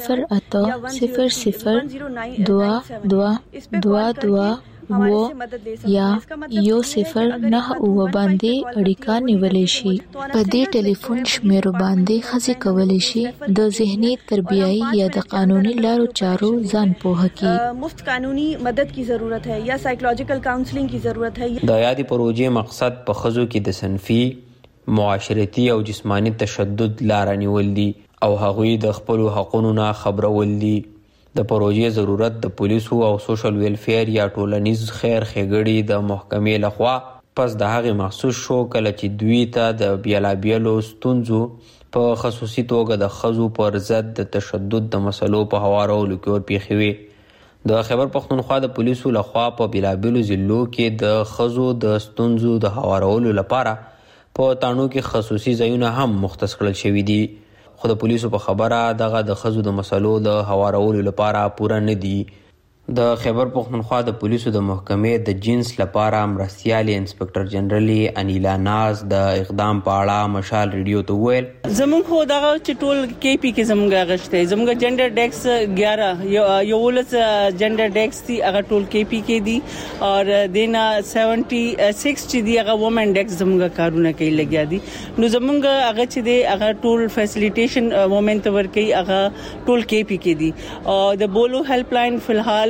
08002222 یا 109 باندې اړیکه نیولای شي. په دې ټلیفون شمیرو باندې ښځې کولی شي د ذهني تربیایی یا د قانوني لارو چارو ځان پوهه کړي. مفت قانوني مدد کی ضرورت ہے یا سائیکولوژیکل کاؤنسلنگ کی ضرورت ہے. د یادې پروژې مقصد په ښځو کې د صنفي، معاشرتي او جسمانی تشدد لار نیول دي او هغوی د خپل حقوقو نه خبرول دي. د پروژې ضرورت د پولیسو او سوشل ویلفیر یا ټولنیز خیر ښېګړې د محکمې لخوا پس د هغې محسوس شو کله چې دوی ته د بیلابیلو ستونزو په خصوصي توګه د ښځو پر ضد د تشدد د مسلو په هوارولو کې ورپېښې وې. د خیبر پختونخوا د پولیسو لخوا په بیلابیلو ضلعو کې د ښځو د ستونزو د هوارولو لپاره په تاڼو کې خصوصي ځایونه هم مختص کړل شوي دي. خو د پولیسو په خبره دغه د ښځو د مسلو د هوارولو لپاره پوره نه دي. د خیبر پختونخوا د پولیسو د محکمې د جنس لپاره مرستیالي انسپکټر جنرالي انیلا ناز د اقدام په اړه مشال ریډیو ته وویل زموږ خو دغه چې ټول کې پی کې زموږ غشته زموږ جنډر ډیکس 11 یو ولس جنډر ډیکس دی هغه ټول کې پی کې دي او دینا 76 چې دی هغه وومن ډیکس زموږ کارونه کوي لګیا دي. نو زموږ هغه چې دی هغه ټول فیسیلیټیشن وومن ته ورکي هغه ټول کې پی کې دي او د بولو هیلپ لاین فلحال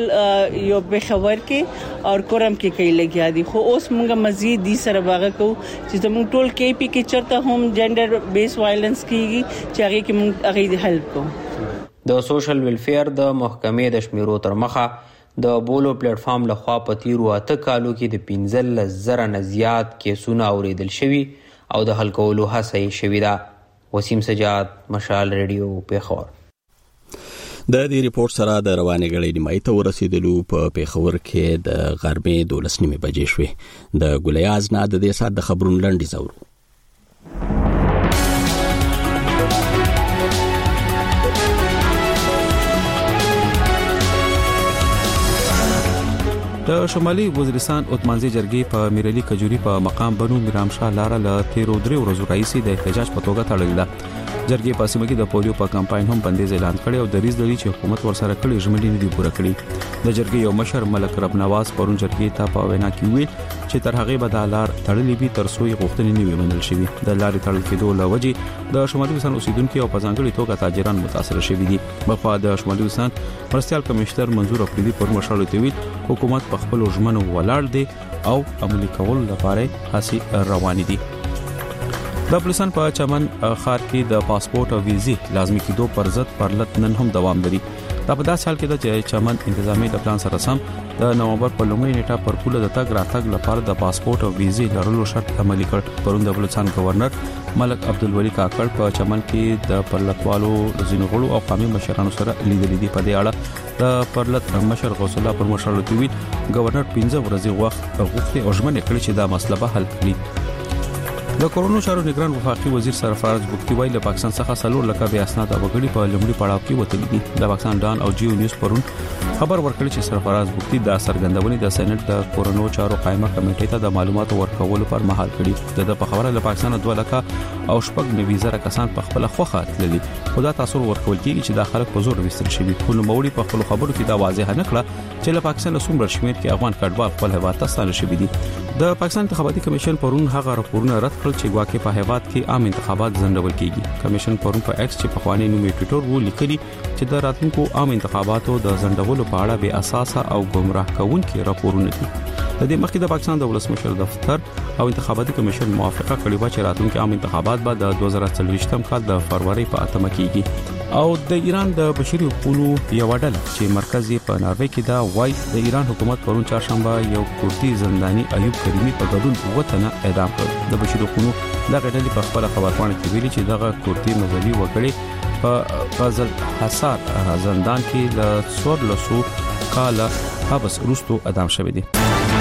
اول یو بخور کې او کورم کې کوي لګیا دي خو اوس موږ مزید دي سره باغ کو چې موږ ټول کې پی کې چرته هم جندر بیس وایلنس کیږي چې هغه کې موږ هغه د هیلپ کو د سوشل ویلفیر د محکمې د شمیرو تر مخه د بولو پلیټ فارم لخوا په تیرو 8 کالو کې د 15,000 نه زیات کیسونه اوریدل شوي او د حل کولو هڅه یې شوې ده. وسیم سجاد، مشال ریډیو، پیښور. د دې ریپورت سره د روانې غړې نیمایي ته ورسېدلو په پیښور کې د غرمې 12 بجې شوې. د ګلیاز نه د دې سات د خبرونو لنډیز اورو. د شمالي وزیرستان عثمانزي جرګې په میرعلي کجوري په مقام بنو میرامشاه لاره له 13 ورځو راهیسې د احتجاج په توګه تړلې ده. جرګې په سیمه کې د پولیو په کمپاین هم بندیز اعلان کړی او دریځ لري چې حکومت ورسره کړي ژمنې نه دي پوره کړې. د جرګې یو مشر ملک رب نواز پرون جرګې ته په وینا کې ویل چې تر هغه به د لار تړلې وي تر څو یې غوښتنې نه وي منل شوي. د لارې تړل کېدو له وجې د شمالي وزیرستان اوسیدونکو او په ځانګړي توګه تاجران متاثر شوي دي. بخوا د شمالي وزیرستان مرستيال کمشنر منظور افریدي پر مشرلو ته ویل حکومت په خپل ژمنو ولاړ دی او عملي کول لپاره هڅې روانې دي. د بلوچستان په چمن ښار کې د پاسپورت او ویزې لازمي کېدو پر ضد پرلط نن هم دوام لري. دا په داسې حال کې ده چې چمن انتظامی د پلان سره سم د نومبر په لومړۍ نیټه پر پوله د تګ راتګ لپاره د پاسپورت او ویزې لرلو شرط عملي کړ. پرون د بلوچستان گورنر ملک عبدالولي کاکړ په چمن کې د پرلطوالو ځینغړو او قومي مشرانو سره لیدلې دي. په دې اړه د پرلط مشر غوث الله پر مشرلو ته ویل گورنر 15 ورځې وخت غوښتي او ژمنه کړې چې دا مسله به حل کړي. د کورونو چارو نگران وفاقي وزیر سرفراز بوختي وایي له پاکستان څخه 3 لک بیا اسناد او وګړي په لومړي پړاو کې وتلي دي. د پاکستان ډان او جیو نیوز پرون خبر ورکړی چې سرفراز بوختي د څرګندونې د سېنات د کورونو چارو قائمه کمیټې ته د معلوماتو ورکولو پر مهال کړي. د په خبره له پاکستان 2 لک او 9 کسان په خپل خوخه تللي. خدا تاسو ورکول کیږي چې د خلک په زور وستل شوی. خو نوموړي په خپل خبرو کې دا واضح نه کړه چې له پاکستان څومره شمیر کې افغان کډوال خپل هیواد ته ستانه شوي دي. د پاکستان انتخاباتي کمیشن پرون هغه راپورونه رد کړل چې ګواکې په هیواد کې عام انتخابات ځنډول کیږي. کمیشن پرون په ایکس چې په خواني نوم ټویټر وو لیکلي چې د راتلونکو عام انتخاباتو د ځنډولو په اړه بې اساسه او گمراه کوونکي راپورونه دي. د دې مخکې د پاکستان د ولسمشر دفتر او انتخاباتي کمیشن موافقه کړې و چې راتلونکي عام انتخابات به د 2024 کال د فروری په 8 کېږي. او د ایران د بشري حقوقو یو ډله چې مرکز یې په ناروې کې دا وای د ایران حکومت پرون چهارشنبه یو کوردي زنداني ایوب کریمي په ګډون وطن اعدام کړ. د بشري حقوقو د غړي په خپل خبرپاڼه کې ویلي چې دغه کوردي مذهبي وګړي په غزل حصار زندان کې د 14 کال حبس وروسته اعدام شوی دی.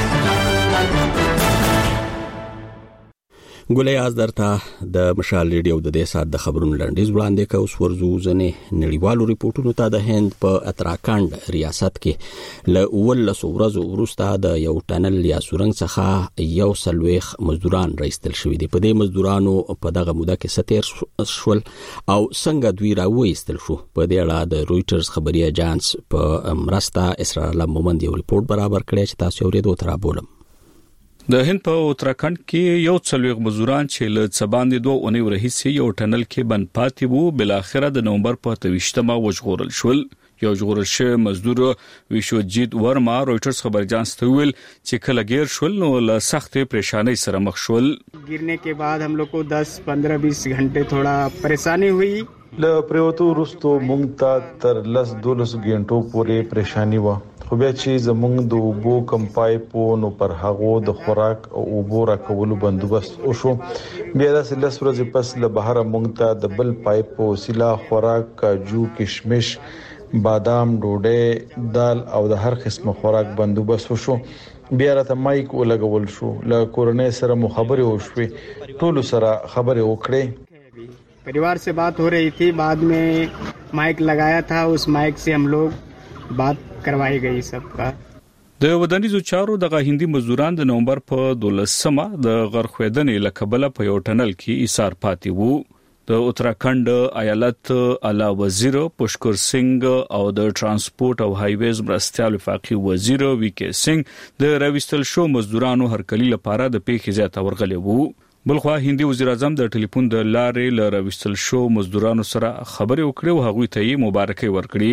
ګلیاز درته د مشال ریډیو د دې سات د خبرونو لنډیز وړاندې کوي. ورزو ځنې نړیوالو ریپورتونو ته د هند په اتراکاند ریاست کې له 19 ورځو وروسته د یو ټنل یا سورنګ څخه یو سلويخ مزدوران راستل شوی دي. په دې مزدورانو په دغه موده کې 17 شول او څنګه دوی راوېستل شو. په دې اړه د رويټرز خبري اژانس په مرسته اسرار الله مومند یو ریپورت برابر کړی چې تاسو اورېدو تر بولم. د هند په اتراکند کې یو څلويغ مزدوران چې له څباندې 2 اونۍ ورهیسې یو ټنل کې بند پاتې وو بل اخره د نومبر په 28مه وژغورل شول. یو ژغورل شوی مزدور ویشوجیت ورما رويټرز خبر اژانس ته ویل چې کله غیر شول نو له سخت پریشانی سره مخ شول. गिरने के बाद हम लोग को 10-15-20 घंटे थोड़ा परेशानी हुई. له پریوتو وروسته مونږ ته تر 10-12 غنټو پورې پریشانی و. خو بیا چې زمونږ د اوبو کم پایپو نو پر هغه د خوراک او اوبو راکولو بندوبست وشو. بیا د 10 ورځې پس له بهر مونږ ته د بل پایپ وسیله خوراک کاجو کشمش بادام ډوډۍ دال او د هر قسم خوراک بندوبست وشو. بیا راته مایک ولګول شو. له کورنۍ سره مخابره وشوي. ټول سره خبرې وکړې. परिवार से बात हो रही थी. बाद में माइक लगाया था. उस माइक से हम लोग बात करवाई गई सबका. د ودانیزو چارو د هندي مزدوران د نومبر په 12مه د غرخویدنې لکبله په یو ټنل کې ایثار پاتې وو. د اتراکند ایالت اعلی وزیر پشکر سنگھ او د ترانسپورت او هایویز مرستيال وفاقي وزیر وی کے سنگھ د راوستل شو مزدورانو هرکلی لپاره د پیښې ځای ورغلي وو. بلخوا هندي وزیر اعظم د ټلیفون د لارې ل راوستل شو مزدورانو سره خبرې وکړې او هغوی ته یې مبارکي ورکړې.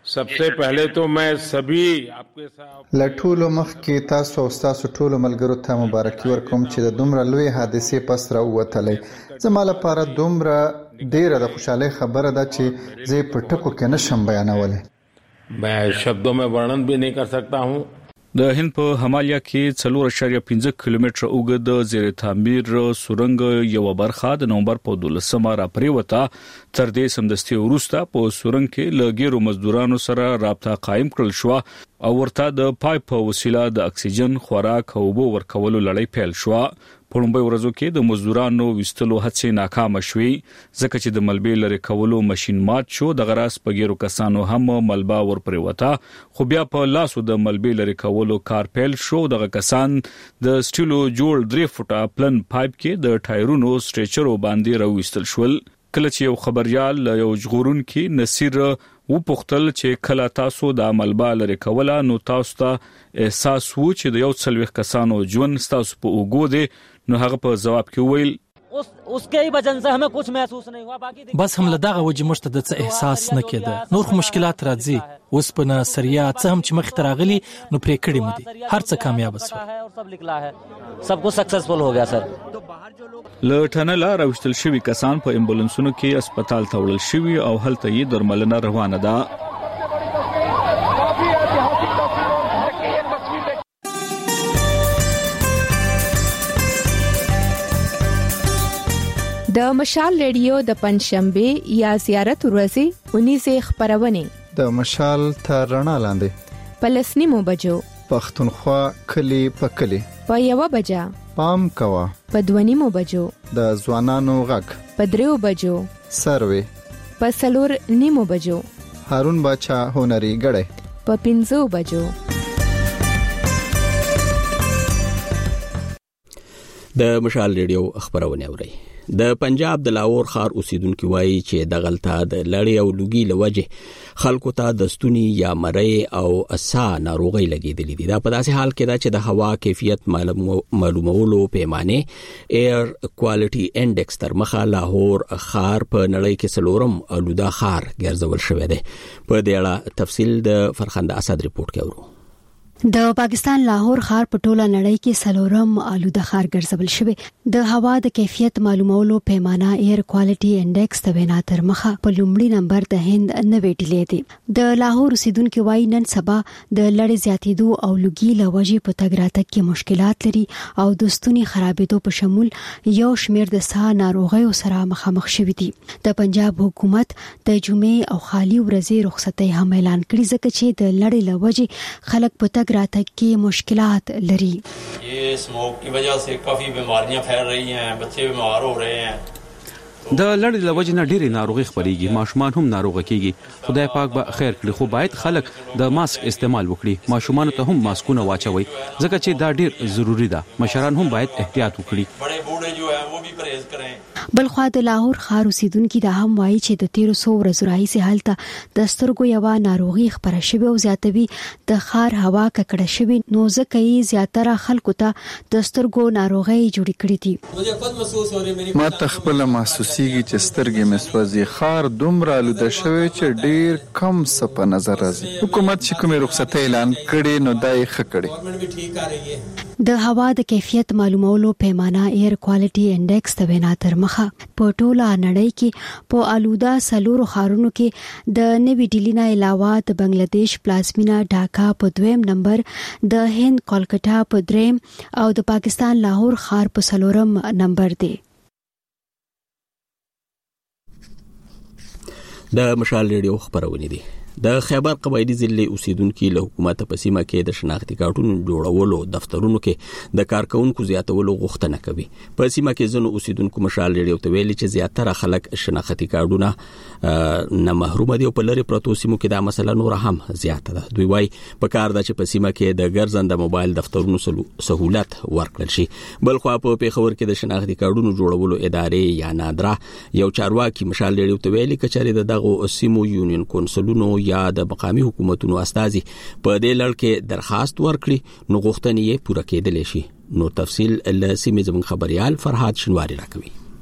सबसे पहले तो मैं सभी आपके साथ لټولو مخ کې تاسو او تاسو ټولو ملګرو ته مبارکي ورکوم چې د دومره لوی حادثې پس راووتلې. زما لپاره دومره ډیره د خوشحالۍ خبره ده چې زه په ټکو کې نشم بیانولی. मैं शब्दों में वर्णन भी नहीं कर सकता हूँ. د هند په همالیا کې 4.15 کیلومتره اوږد زیر تعمیر سورنګ یو برخه د نومبر په 12 را پریوته. تر دې سمدستي وروسته په سورنګ کې لګیرو مزدورانو سره رابطه قائم کړل شو او ورته د پایپ په وسیله د اکسیجن خوراک او اوبو ورکولو لړۍ پیل شو. په لومړي ورځو کې د مزدورانو وستلو هڅې ناکامه شوې ځکه چې د ملبې لري کولو ماشين مات شو. د غراس په ګیرو کسانو هم ملبا ور پریوته خو بیا په لاسو د ملبې لري کولو کار پیل شو. دغه کسان د سټیلو جوړ 3 فوټه پلن پایپ کې د ټایرونو سټریچرو باندې راوستل شول. کله چې یو خبريال یو ژغورون کې نصیر و پختل چې کله تاسو د ملبا لري کوله نو تاسو ته احساس وو چې د یو څلويخ کسانو ژوند تاسو په اوګو دي. نو هغه په جواب کې ویل उसके ही वजन से हमें कुछ महसूस नहीं हुआ. बाकी बस हम लدغه وجه مشته د احساس نه کېده. نور مشکلات راځي اوس په نصریه څه هم چې مخ تراغلي نو پرې کړی مو دي هر څه کامیاب شو और सब निकला है सब कुछ सक्सेसफुल हो गया सर. له ټنل راوستل شوی کسان په امبولانسونو کې هسپتال ته وړل شوی او هلته یې درملنه روانه ده. د مشال ریډیو د پنځشنبه یا زیارت ورځې 19 خبرونه د مشال تر رڼا لاندې په 9 بجو پښتونخوا کلی په کلی په 1 بجا پام کوا په 2 بجو د ځوانانو غږ په 3 بجو سروي په 4 بجو هارون باچا هنري غړې په 5 بجو. د مشال ریډیو خبرونه اوري. د پنجاب د لاهور ښار اوسیدونکو وایي چې د غلطه د لړۍ او لوګي لوجه خلکو ته د ستوني یا مړی او اسا ناروغي لګیدلې دي. دا په داسې حال کې دا چې د هوا کیفیت معلومولو پیمانه ایر کوالټي انډیکس تر مخه لاهور ښار په نړۍ کې څلورم الوده ښار ګرځول شوی دی. په دې اړه تفصیل د فرخنده اسد ریپورت کې اورو. د پاکستان لاهور ښار په ټوله نړۍ کې سلورم آلوده ښار ګرځول شوی. د هوا د کیفیت معلومولو پیمانه ایر کوالټي انډیکس ته وینا تر مخه په لومړي نمبر د هند 90 ډیلې دي. د لاهور اوسیدونکو وایي نن سبا د لړۍ زیاتېدو او لوګي لوجې په تګ راتګ کې مشکلات لري او د ستوني خرابېدو په شمول یو شمېر د ساه ناروغیو سره مخامخ شوي دي. د پنجاب حکومت د جمعې او خالی ورځې رخصتۍ هم اعلان کړې ځکه چې د لړۍ لوجې خلک په راتګ کې مشکلات لري. یہ اسموک کی وجہ سے کافی بیماریاں پھیل رہی ہیں, بچے بیمار ہو رہے ہیں. د لړۍ له وجې نه ډېرې ناروغي خپرېږي, ماشومان هم ناروغه کېږي. خدای پاک به خیر کړي, خو باید خلک د ماسک استعمال وکړي. ماشومان ته هم ماسکونه واچوي ځکه چې دا ډېر ضروری ده. مشران هم باید احتیاط وکړي. بڑے بوڑھے جو ہیں وہ بھی پرهیز کریں. بلخوا د لاهور ښار اوسیدونکو دا هم وایي چې د 1300 ورځو راهیسې هلته د سترګو یو ناروغي خپره شوې او زیاتوي د ښار هوا ککړه شوې, نو ځکه یې زیاتره خلکو ته د سترګو ناروغي جوړې کړې دي. ما تخپل محسوسيږي چې سترګې مې سوځي. ښار دومره آلوده شوی چې ډیر کم څه په نظر راځي. حکومت چې کومې رخصتۍ اعلان کړي نو دا یې ښه کړي. د هوا د کیفیت معلومولو پیمانه ایر کوالټي انډیکس ته وینا تر مخه په ټوله نړۍ کې په آلوده سلورو ښارونو کې د نوي ډیلی نه علاوه د بنگلاديش پلازمینا ډاکا په 2م نمبر, د هند کولکتا په 3م او د پاکستان لاهور ښار په 4م نمبر دی. د مشال ریډیو خبرونه دي. د خیبر قبایلی ضلع اوسیدونکو له حکومت په سیمه کې د شناختی کارتونو جوړولو دفترونو کې د کارکونکو زیاتولو غوښتنه کوي. په سیمه کې ځنو اوسیدونکو مشال ریډیو ته ویلي چې زیاتره خلک شناختی کارتونه نه محروم دي او په لری پروتو سیمو کې دا مسله نور هم زیاته ده. دوی وايي په کار د چې په سیمه کې د ګرځنده موبایل دفترونو سہولت ورکړل شي. بلخوا په پیښور کې د شناختی کارتونو جوړولو ادارې یا نادرا یو چارواکي مشال ریډیو ته ویلي کچاري دغه سیمو یونین کونسلونو یا د مقامی حکومتونو استازي په دې لړ کې درخواست ورکړي نو غوښتنې پوره کېدلې شي. نو تفصیل له سیمې زموږ خبريال فرهاد شنواری راکوي.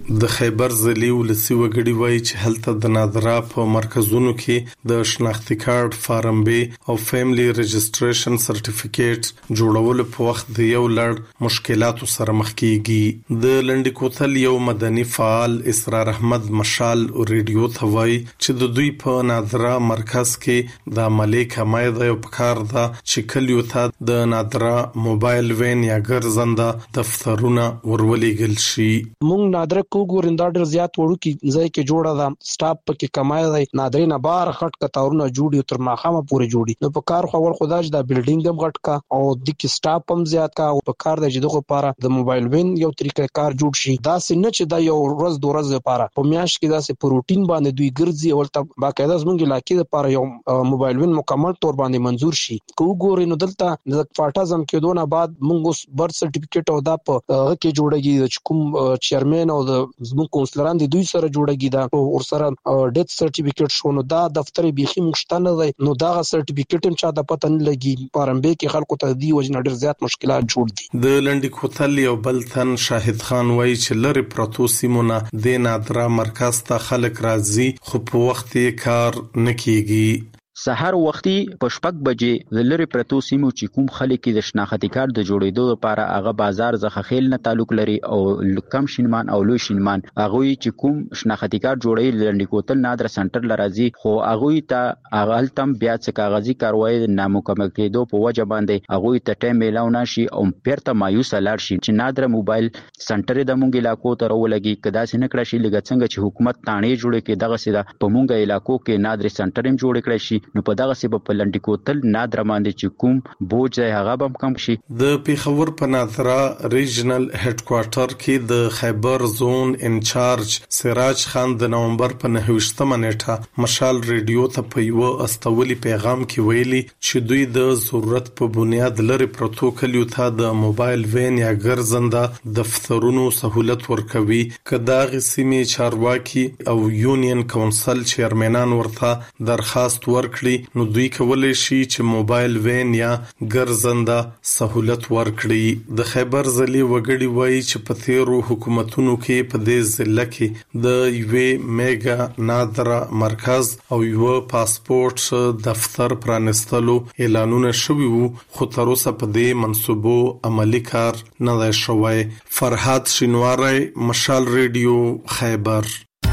د خیبر ضلعي ولسي وګړي وایي چې هلته د نادرا په مرکزونو کې د شناختی کارت فارم بی او فیملی رجستریشن سرټیفیکیټ جوړولو په وخت د یو لړ مشکلاتو سره مخ کیږي. د لنډی کوتل یو مدني فعال اسرار احمد مشال ریډیو ته وایي چې د دوی په نادرا مرکز کې د عملي کمای د یو پکار ده چې کلیو ته د نادرا موبایل وین یا ګرځنده دفترونه ورولېږل شي. مونږ نادر کو ګورندا ډېر زیات وړو کې ځای کې جوړه ده سټاپ پکې کمای دی نادرې نه بار خټ کتاورونه جوړي تر ماخامه پورې جوړي نو په کار خو ول خدای دا بلډینګ هم غټ کا او د کې سټاپ هم زیات کا او په کار د جدو لپاره د موبایل وین یو طریقې کار جوړ شي دا سینه چې دا یو ورځ دوه ورځې لپاره په میاش کې دا سه پروتین باندې دوی ګرځي او ته باقاعده زمونږ علاقې لپاره یو موبایل وین مکمل تور باندې منزور شي کو ګورې نو دلته د فاټازم کې دونه بعد مونږ برث سرټیفیکیټ او دا په کې جوړیږي چې کوم چیرمن او د زموږ کونسلران د دوی سره جوړیږي دا او سره ډیث سرټیفیکیټ شو نو دا دفتر بيخي مشتنه دی نو دا سرټیفیکیټ هم چا د پته نه لګي پارمبه کې خلکو ته دی وجه ډېر زیات مشکلات جوړ دي. د لنډی کوتل یو بل تن شاهد خان وایي چې لری پروتو سیمونه د نادرا مرکز ته خلک راځي خو په وخت یې کار نه کیږي. سحر وختي په 6 بجې د لری پرتو سیمو چې کوم خلک د شناختی کارت د جوړېدو لپاره هغه بازار زخه خیل نه تعلق لري او کم شینمان او لوی شینمان هغه چې کوم شناختی کارت جوړې لنډی کوتل نادر سنټر لرازي خو هغه ته هغه تم بیا څه کاغذي کاروایی نامکمل کېدو په وجه باندې هغه ته ټیم میلاو نشي او پیرته مایوس لار شي چې نادر موبایل سنټر د مونږ علاقو ته ولګي کدا سینه کړی شي لګ څنګه چې حکومت تانې جوړې کې دغه سیده په مونږ علاقو کې نادر سنټر هم جوړ کړی شي نو په دغه سبب په لنډی کوتل نادر باندې چې کوم بوج ځای هغه بم کم شي. د پیښور په نادرا ریجنل هډ کوارټر کې د خیبر زون انچارج سراج خان د نومبر په 9 نیټه مشال ریډیو ته په یو استولي پیغام کې ویلي چې دوی د ضرورت په بنیاد لري پروتو کلیو ته د موبایل وین یا ګرځنده دفترونو سہولت ورکوي کدا غسیمي چارواکي او یونین کونسل چیرمنان ورته درخواست ورکړي نو دوی کولای شي چې موبایل وین یا ګرځنده سہولت ورکړي. د خیبر ضلعي وګړي وایي چې په تیرو حکومتونو کې په دې ضلع کې د یوې میگا نادرا مرکز او یو پاسپورت دفتر پرانستلو اعلانونه شوي وو خو تر اوسه په دې منصوبو عملی کار نه دی شوی. فرحات شینواری مشال ریډیو خیبر.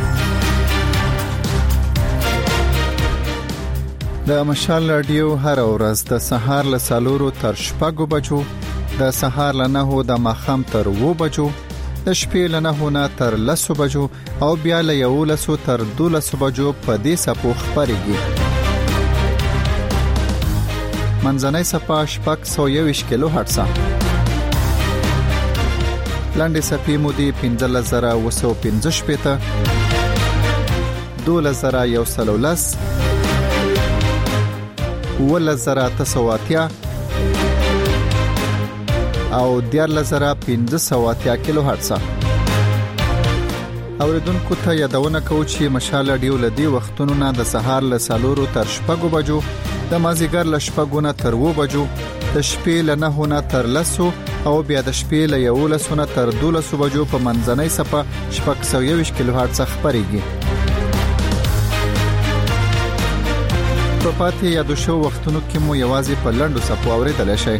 د مشال رادیو هر ورځ د سهار له 4 تر 6 بجو د سهار له 9 د ماخام تر 2 بجو د شپې له 9 نه تر 10 بجو او بیا له 11 تر 12 بجو په دې سپو خبريږي. منځنۍ صفه 621 کیلو هرتز لاندې صفې مودي 15115 2113 ولزراتسواتیا او 14500 کیلو هرتز. اوریدونکو ته یادونه کوم چې مشال رادیو لدی وختونو نه د سهار له 4 تر 6 بجو د مازیګر له 6 نه تر 2 بجو د شپې له 9 نه تر 10 او بیا د شپې له 11 نه تر 12 بجو په منځنۍ صفه 621 کیلو هرتز خبريږي. په پاتې یادو شو وختونو کې مو یوازې په لندو صفو اوریدل شي.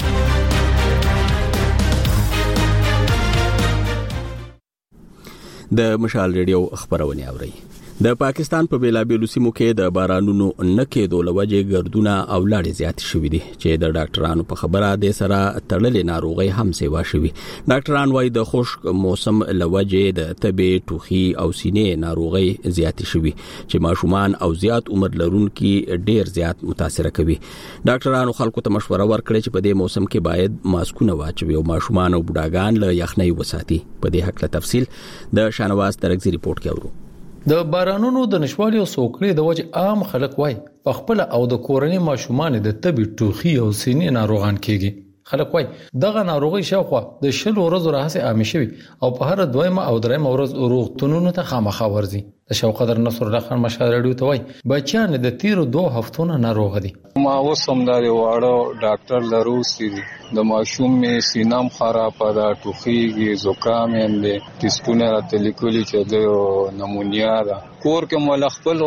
د مشال ریډیو خبرونه اوري. د پاکستان په بیلابیلو سیمو کې د بارانونو نه کېدو لوجه ګردونه او لاړې زیات شوې دي چې د ډاکټرانو په خبره د سره تړلې ناروغي هم سیوا شوې. ډاکټران وايي د خشک موسم لوجه د تبې ټوخي او سینې ناروغي زیات شوې چې ماشومان او زیات عمر لرونکي ډېر زیات متاثر کوي. ډاکټرانو خلکو ته مشوره ورکړه چې په دې موسم کې باید ماسکونه واچوي او ماشومان او بوډاګان له یخنۍ وساتي. په دې حق له تفصیل د شانواز ترغزي ریپورت کې اورو. د بارانونو د نشوالي او سوکړې د وجه عام خلک وای په خپل او د کورنۍ ماشومان د تبې ټوخي او سینې ناروغان کېږي. خلک وای دغه ناروغي شاوخوا د 20 ورځې راهسه عام شوی او په هر دویمه او درېمه ورځ روغتونونو ته خامخا ورځي. د شوقدر نصر الله خان مشال رادیو ته وای بچیان د تیرو 2 هفتونو ناروغ دي. ما وسم د واړو ډاکټر لرو سي د ماشوم می سینام خراب ده ټوخیږي زکام اندې ټیسټونه راته لیکلي چې د نمونیا ده کور کې مل خپل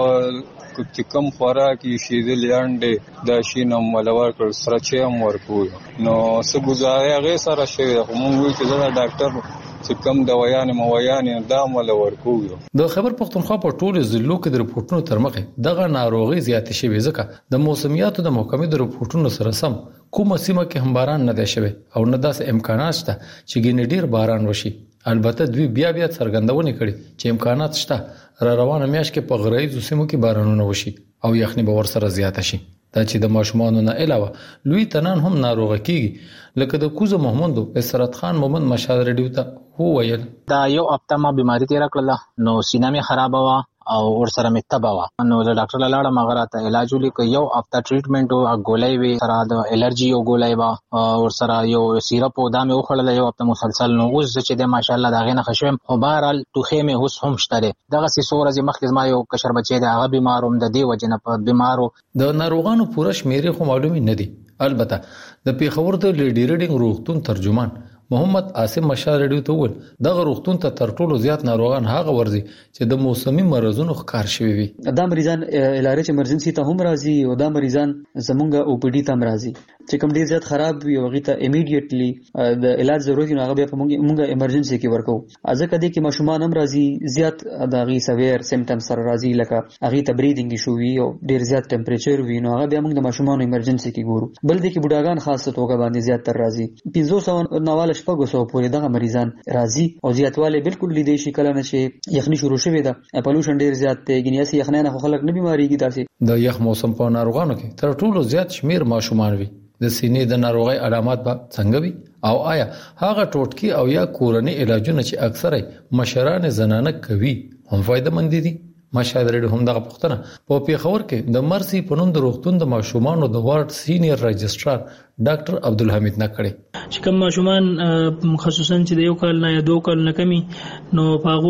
چې کم خوراکي شیدل انډه د شینم ولور کړ سره چې هم ورکو نو څه گزارې هغه سره شوی موږ وی چې دا ډاکټر چې کم دوايان مویان دا مل ورکو. د خبر پښتونخوا په ټولو ضلعو کې د رپورټونو ترمخه دغه ناروغي زیات شوی ځکه د موسمیاتو د محکمې د رپورټونو سره سم کومه سیمه کې هم باران نه دی شوی او نه داسې امکانات شته چې ګینه ډیر باران وشي. البته دوی بیا څرګندونه کړي چې امکانات شته روانه میاشت کې په غرایزو سیمو کې بارانونه وشي او یخني به ورسره زیات شي. دا چې د ماشومانو نه علاوه لوی تنان هم ناروغ کیږي لکه د کوزه محمد اسرت خان محمد مشال رډیو ته هو ویل دا یو هفته ما بیماری تیر کړله نو سینه می خراب وا او ورسره می تبا وا نو د ډاکټر لاړه مغره ته علاج ولیک یو هفته ټریټمنټ او غولای وی سره د الرجی او غولای وا ورسره یو سیرپ او دامه وخړل یو هفته مسلسل نو اوس چې د ماشاءالله دا غنه خشم او بهرال توخه می اوس هم شته دغه سي سورز مخکې ما یو کشر بچی د هغه بیماروم د دی وجنه په بیمارو د ناروغانو پوره شمیرې خو معلومه نه دي. البته د پیښور د لیډی ریډینګ روغتون ترجمان محمد عاصم مشال رډیو ته ول دغه روغتون ته تر ټولو زیات ناروغان هغه ورزي چې د موسمي مرزونو ښکار شوی وي. دا مریضان الارچ ایمرجنسي ته هم راځي او دا مریضان زمونږ او پی ډی ته هم راځي چې کوم ډیر زیات خراب وي او غیته امیډیټلی د علاج ضرورت نه هغه بیا په مونږه ایمرجنسي کې ورکو. ځکه دې کې ماشومان هم راځي زیات د غي سویر سیمټمز سره راځي لکه هغه ته بریدینګ شو وي او ډیر زیات ټمپریچر وي نو هغه بیا موږ د ماشومان ایمرجنسي کې ګورو. بل دې کې بډاګان خاصه توګه باندې زیات تر راځي 500 نواله شپږو پورې دغه مریضان راځي او زیاتواله بالکل لیدې شي کله نه شي یخني شروع شوه ده پولوشن ډیر زیات دی ګنیاسي یخنه نه خلک نه بیماریږي داسې د یخ موسم په ناروغانو کې تر ټولو زیات شمیر ماشومان وي. د سینې د ناروغي علامات به څنګه وي او آیا هغه ټوټکی او یا کورنی علاجونه چې اکثره مشران زنانه کوي هم فائدہ مند دي؟ مشال رډیو هم دغه پښتنه په پیښور کې د مرسي پنوند روغتون د ماشومانو د وارډ سینیئر رجسترار ډاکټر عبدالحمید نکړي چې کوم ماشومان خصوصا چې د یو کال نه یا 2 کال نه کمی نو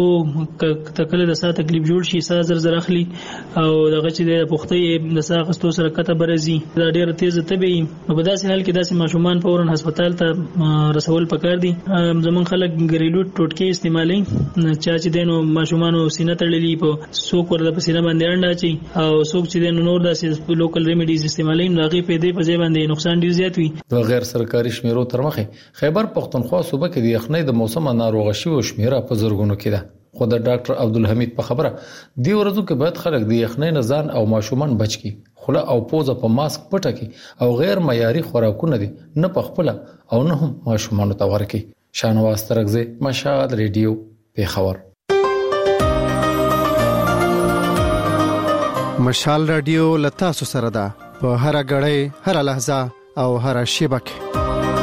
پاغو تکله د سات تکلیف جوړ شي سا زر اخلي او دغه چې د پختې د سا غستو سره کته برزي دا ډیره تیز تبي نو په داسې حال کې داسې ماشومان فورن هسپتال ته رسول پکار دي. زمون خلک ګریلو ټوټکي استعمالي چې دینو ماشومان سینه تړلې په څوک ورته په سینه باندې انډا چي او څوک چې دینو نور داسې لوکل ریمیډیز استعمالي نو هغه په دې په ځای باندې نقصان ډیر زیات د غیر سرکاري شمیرو ترمخه خیبر پختونخوا صوبه کې د یخنۍ د موسم ناروغه شوی شمیره په زرګونو کې ده. خو د ډاکټر عبدالحمید په خبره دی ورځو کې باید خلک د یخنۍ نه ځان او ماشومان بچ کی خوله او پوزه په ماسک پټه کی او غیر معیاري خوراکونه دي نه په خپل او نه هم ماشومان ته ورکي. شانواز ترغزه مشال رادیو پیښور. مشال رادیو لتا سره ده په هر غړې هر لحظه او هر شبکه.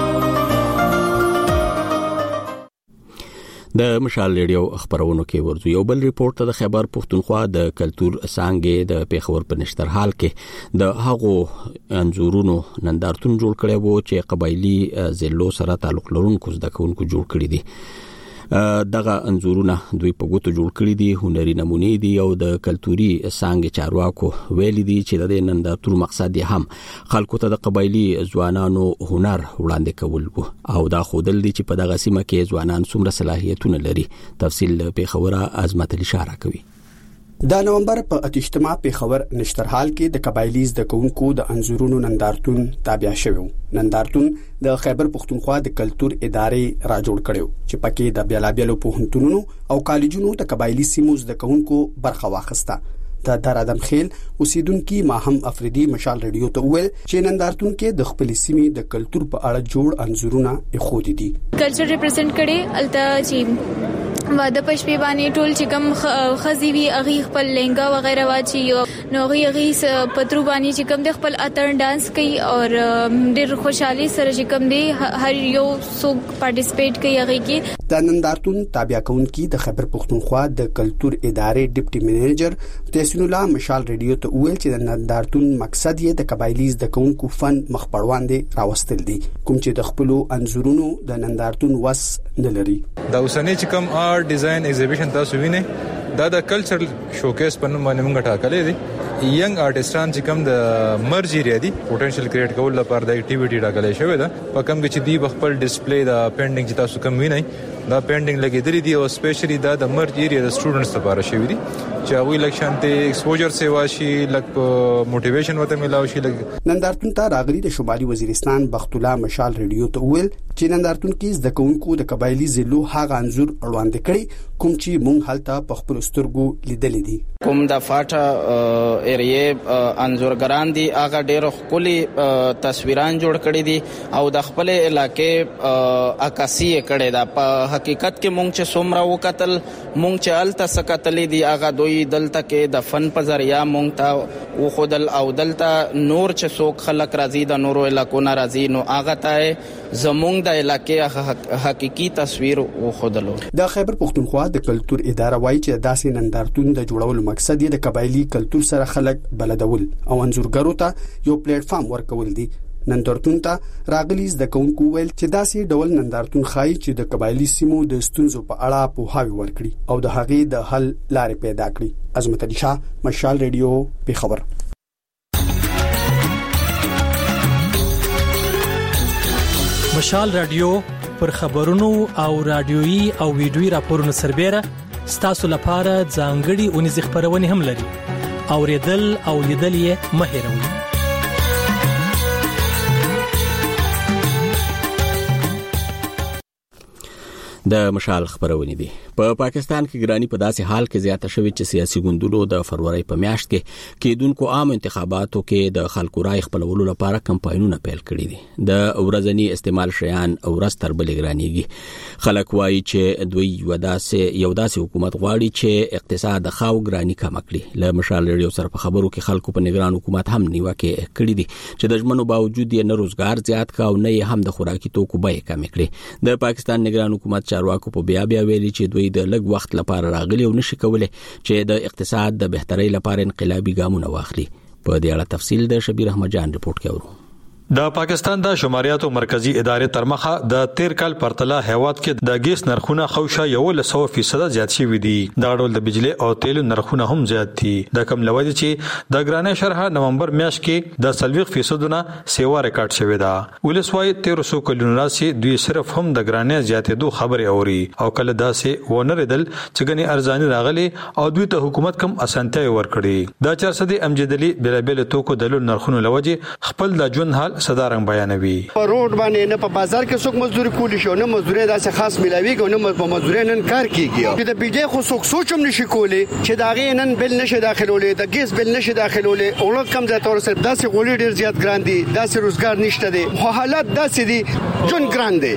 د مشال رادیو خبرونو کې ورځو یو بل ریپورت د خیبر پښتونخوا د کلچر څنګه د پیښور په نشترحال کې د هغو انزورونو نندارتون جوړ کړي وو چې قبایلی ضلعو سره تعلق لرونکو زده کوونکو جوړ کړي دي. دغه انزورونه دوی په ګوتو جوړ کړي دي هنري نمونې دي او د کلتوري څنګه چارواکو ویل دي چې د نندارتون مقصد هم خلکو ته د قبایلی ځوانانو هنر وړاندې کول وو او دا خودل دي چې په دغه سیمه کې ځوانان څومره صلاحیتونه لري. تفصیل په خوره عظمت اشاره کوي. د نومبر په اجتماع پیښور نشترحال کې د قبایلی زده کوونکو د انزورونو نندارتون تابع شوی. نندارتون د خیبر پښتونخوا د کلچر ادارې را جوړ کړو چې پکې د بیلابیلو پوهنتونونو او کالجونو د قبایلی سیمو زده کوونکو برخه واخیسته. د دار ادم خیل اوسیدونکو ماهم افریدي مشال رادیو ته ویل چې نندارتون کې د خپل سیمې د کلچر په اړه جوړ انزورونه اخودي دي. کلچر ریپرزینټ کړي الته چې واده پښپی باندې ټول چې کوم خزي وی اغي خپل لهنګا وغیرہ واچي نو اغي پترو باندې چې کوم د خپل اتر ډانس کوي او ډېر خوشحالي سره چې کوم دی هر یو څوک پارټیسپیټ کوي اغي کې د نندارتون تابع کونکي د خیبر پختونخوا د کلچر ادارې ډیپټي منیجر تحسین الله مشال ریډیو ته ویل چې د نندارتون مقصد یې د قبایلیز د کونکو فن مخبړوان دي راوستل دي کوم چې د خپل انزورونو د نندارتون وس نه لري دا اوسنۍ چې کوم آرت ډیزاین ایگزیبیشن تاسو وینئ دا د کلچرل شوکیس په نوم باندې موږ ټاکلې دي ینګ آرټستان چې کوم د مرج ایریا دي پوتنشل کریټ کول لپاره د اکټیویټي ټاکلې شوی ده په کوم کې چې دی خپل ډیسپلی د پینټینګ چې تاسو کوم وینئ دا پینټینګ لګیدلې دي او سپیشلی دا د مرج ایریا د سټوډنټس لپاره شوی دي چې هغه لکشانته ایکسپوجر سیوا شي لک موټیویشن وته ملاوي شي نندارتون ته راغلي د شمالي وزیرستان بخت الله مشال ریډیو ته ویل چې نندارتون کې د کونکو د قبایلی زلو هغه انزور اړوند کړي کوم چې مونږ حالت په خپل سترګو لیدلې دي کوم د فاټا ایریه انزورګران دي هغه ډېر خولي تصویران جوړ کړي دي او د خپل علاقې عکاسي کړي دا په حقیقت کې مونږ چې څومره وکتل مونږ چې الته سکتلې دي هغه دوی دلته کې د فن په ذریعہ مونږ ته وخدل او دلته نور چې څوک خلک راځي د نورو علاقو نه راځي نو هغه ته زمونږ د علاقې حقيقي تصویر وخدلو د خیبر پختونخوا د کلچر اداره وایي چې داسې نندارتون د جوړولو مقصد یې د قبایلی کلچر سره خلک بلدول او انزورګرو ته یو پلیټ فارم ورکول دي نندارتون ته راغلي د کونکو ویل چې داسې ډول نندارتون خای چې د قبایلی سیمو د ستونزو په اړه پوهاوی ورکړي او د هغې د حل لارې پیدا کړي عظمت علي شاه مشال ریډیو په خبر مشال رادیو پر خبرونو او رادیويي او ویډیويي راپورونو سربېره ستاسو لپاره ځانګړي اونیز خبرونه هم لري اوریدل او لیدل یې مه هېروئ د مشال خبرونه دي په پاکستان کې ګرانی په داسې حال کې زیاته شوې چې سیاسي ګوندونو د فروری په میاشت کې کېدونکو عام انتخاباتو کې د خلکو رائے خپلولو لپاره کمپاینونه پیل کړي دي د ورځنی استعمال شیان او ورځ بل ګرانیږي خلک وایي چې دوی یو داسې حکومت غواړي چې اقتصاد خاو ګرانی کم کړي له مشال ریډیو سره په خبرو کې خلکو په نگران حکومت هم نیوکه کړې دي چې د ژمنو باوجود یې نه روزګار زیات کا او نه هم د خوراکي توکو بیه کم کړي د پاکستان نگران حکومت چارواکو په بیا ویلي چې دوی د لږ وخت لپاره راغلي او نشي کولای چې د اقتصاد د بهترۍ لپاره انقلابي ګامونه واخلي په دې اړه تفصیل د شبیر احمد جان رپورت کوي د پاکستان د شماریاتو مرکزی ادارې ترمخه د 13 کال پرتله هیواد کې د ګیس نرخونه خوشه یو له 100% زیات شوي دي د ډول د بجلی او تیلو نرخونه هم زیات دي د کم لوي چې د ګرانه شرح نومبر میاشت کې د 40% نه سیوا ریکارډ شوی دا ولسوای 1300 کلونو راسي دوی صرف هم د ګرانه زیاتېدو خبري اوري او کله داسې ونردل چې غني ارزاني راغلي او دوی ته حکومت کم اسانتي ورکړي د 400 امجدلي بلابل توکو د لور نرخونو لوجه خپل د ژوند حال صدارنګ بیانوي په روډ باندې نه په بازار کې څوک مزدوري کولی شو نه مزدوري داسې خاص ملاوي کو نه په مزدوري نن کار کیږي چې د بجې خو څوک سوچم نشي کولی چې دا غي نن بل نشي داخلولې د ګیس بل نشي داخلولې اولاد کم ځای تور سره داسې غولي ډیر زیات ګران دي داسې روزګار نشته دي خو حالات داسې دي جون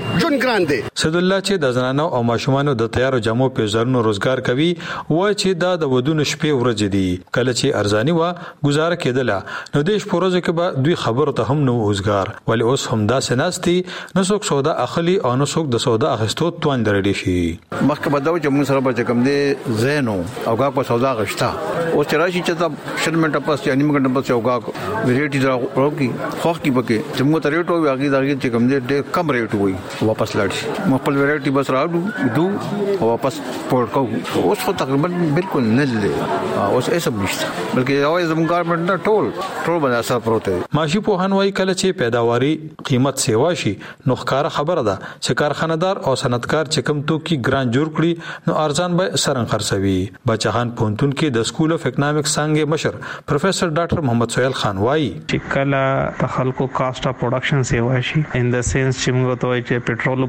ګران دي سید الله چې د زنانو او ماشومانو د تیارو جامو په زرونو روزګار کوي و چې د ودونو شپې ورځې دي کله چې ارزاني و گزاره کېدله نو دیش پروژه کې به دوی خبرو ته هم نو روزګار ولی اوس هم دا سناستي نو څوک سودا اخلي او نو څوک د سودا اخستو توان درېدي شي مخکې بدو چې موږ سره به کوم دي زینو او غا په سودا غشتا او چې راشي چې تا شرمنټ پاس یا نیمه غنټه پاس یو غا ویریټي راوږي خو کې بکې چې موږ ته ریټو ویاږي دا چې کوم دي ډېر کم ریټ وي واپس لاړ شي خپل ویریټي بس راوړو دو او واپس پورټ کو اوس خو تقریبا بالکل نه لې اوس هیڅ نشته بلکې یو زموږ ګورنمنت نه ټول باندې اثر پروت ماشي په هنوي کله چې پیداواري قیمت سیوا شي نو ښکار خبره ده چې کارخانه‌دار او صنعتکار چې کم توکي ګران جوړ کړي نو ارزان به سرن خرڅوي بچهان پونتون کې د سکول اف اکونومکس څنګه مشر پروفیسور ډاکټر محمد سہیل خان وایي چې کله د خلکو کاست اف پروډکشن سیوا شي ان د سنس چې موږ ته چې پټرول پرایسز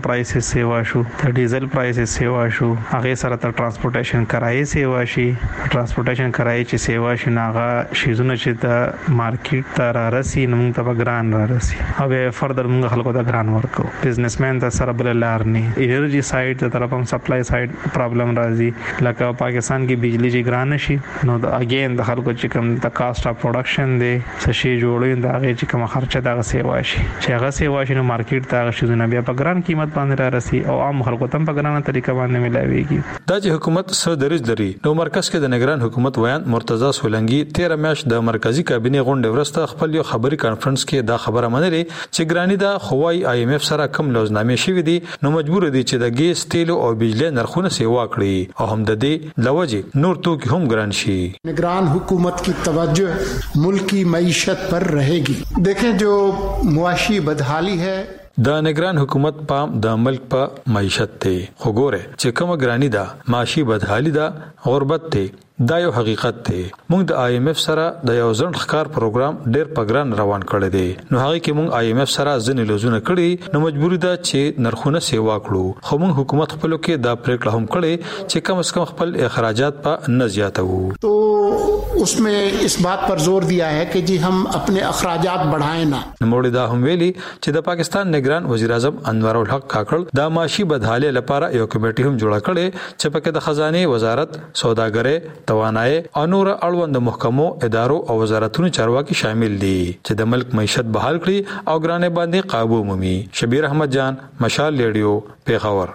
سیوا شو د ډیزل پرایسز سیوا شو هغه سره تر ترانسپورټیشن کرایه سیوا شي ترانسپورټیشن کرایه چې سیوا شي ناغه شیزونه چې د مارکیټ ته را رسي نو موږ ته ګران را رسي او فردر موږ خلکو ته ګران ورکو بزنسمن ته سره بل لار نه انرژي سایډ ته طرف هم سپلای سایډ پرابلم راځي لکه پاکستان کې بجلی چې ګران شي نو اگین د خلکو چې کوم د کاست اف پروډکشن دی څه شي جوړوي دا هغه چې کوم خرچه دا سیوا شي چې هغه سیوا شي نو مارکیټ ته شیزونه بیا په ګران قیمت باندې را رسي او عام خلکو ته په ګرانه طریقه باندې ملاويږي دا چې حکومت سره درج لري نو مرکز کې د نگران حکومت ویان مرتضی سولنګي 13 میاشت د مرکزی کابینه غونډه ورسته خپل یو خبري کانفرنس کې دا خبره منلې چې ګرانی دا خوای آی ایم اف سره کم لوزنامې شوې دي نو مجبور دي چې د ګیس تیل او بجلی نرخونه سیوا کړي او هم د دې لوجه نور توکي هم ګران شي نگران حکومت کی توجہ ملکی معیشت پر رہے گی دیکھیں جو معاشی بدحالی ہے د نگران حکومت پام د ملک په معیشت ته خګوره چې کوم ګرانی دا معاشي بدحالي دا غربت ته دا یو حقیقت دی موږ د آی ایم اف سره د یو ځند ښکار پروګرام ډیر پګران روان کړی دی نو هغه کې موږ آی ایم اف سره ځنې لوزونه کړی نو مجبور ده چې نرخونه سیوا کړو خو موږ حکومت خپل کې دا پریکړه هم کړې چې کم از کم خپل اخراجات په نه زیاتو تو اس میں اس بات پر زور دیا ہے کہ جی ہم اپنے اخراجات بڑھائیں نہ نوموړي دا هم ویلي چې د پاکستان نگران وزیر اعظم انور الحق کاکړ د معاشي بدحالي لپاره یو کمیټه هم جوړه کړې چې پکې د خزانه وزارت سوداګرۍ توانایي او نور اړوند محکمو ادارو او وزارتونو چارواکي شامل دي چې د ملک معیشت بحال کړي او ګرانه باندې قابو مومي شبیر احمد جان مشال ریډیو پیښور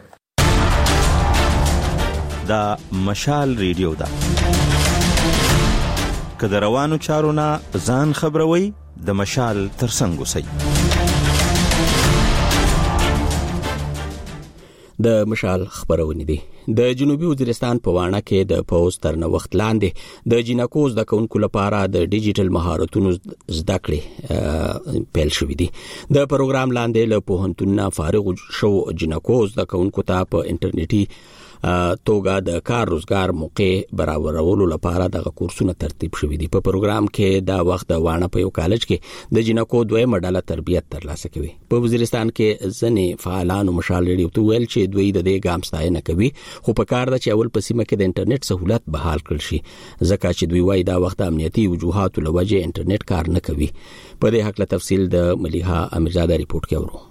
دا مشال ریډیو دا کله روانو چارونه ځان خبروي د مشال ترڅنګ وسی د مشال خبرونه دي د جنوبي وزیرستان په وانه کې د پوز تر نو وخت لاندې د جینکوز د کونکو لپاره د ډیجیټل مهارتونو زده کړې پیل شوې دي د پروګرام لاندې له پوهنتون فارغ شو جینکوز د کونکو ته په انټرنیټي توګه د کار روزګار موقع برابرولو لپاره د کورسونو ترتیب شوې دي په پروګرام کې دا وخت د وانه په یو کالج کې د جینکو دوی مډاله تربیت ترلاسه کوي په وزیرستان کې ځنې فعالانو مشال ریډیو ته ویل چې دوی د دې ګام ستاینه کوي خو په کار د چې اول په سیمه کې د انټرنیټ سہولت بحال کړل شي ځکه چې دوی وايي دا وخت امنیتي وجوهات لوجه انټرنیټ کار نه کوي په دې حق له تفصیل د مليحه امیرزاده ریپورت کې ورو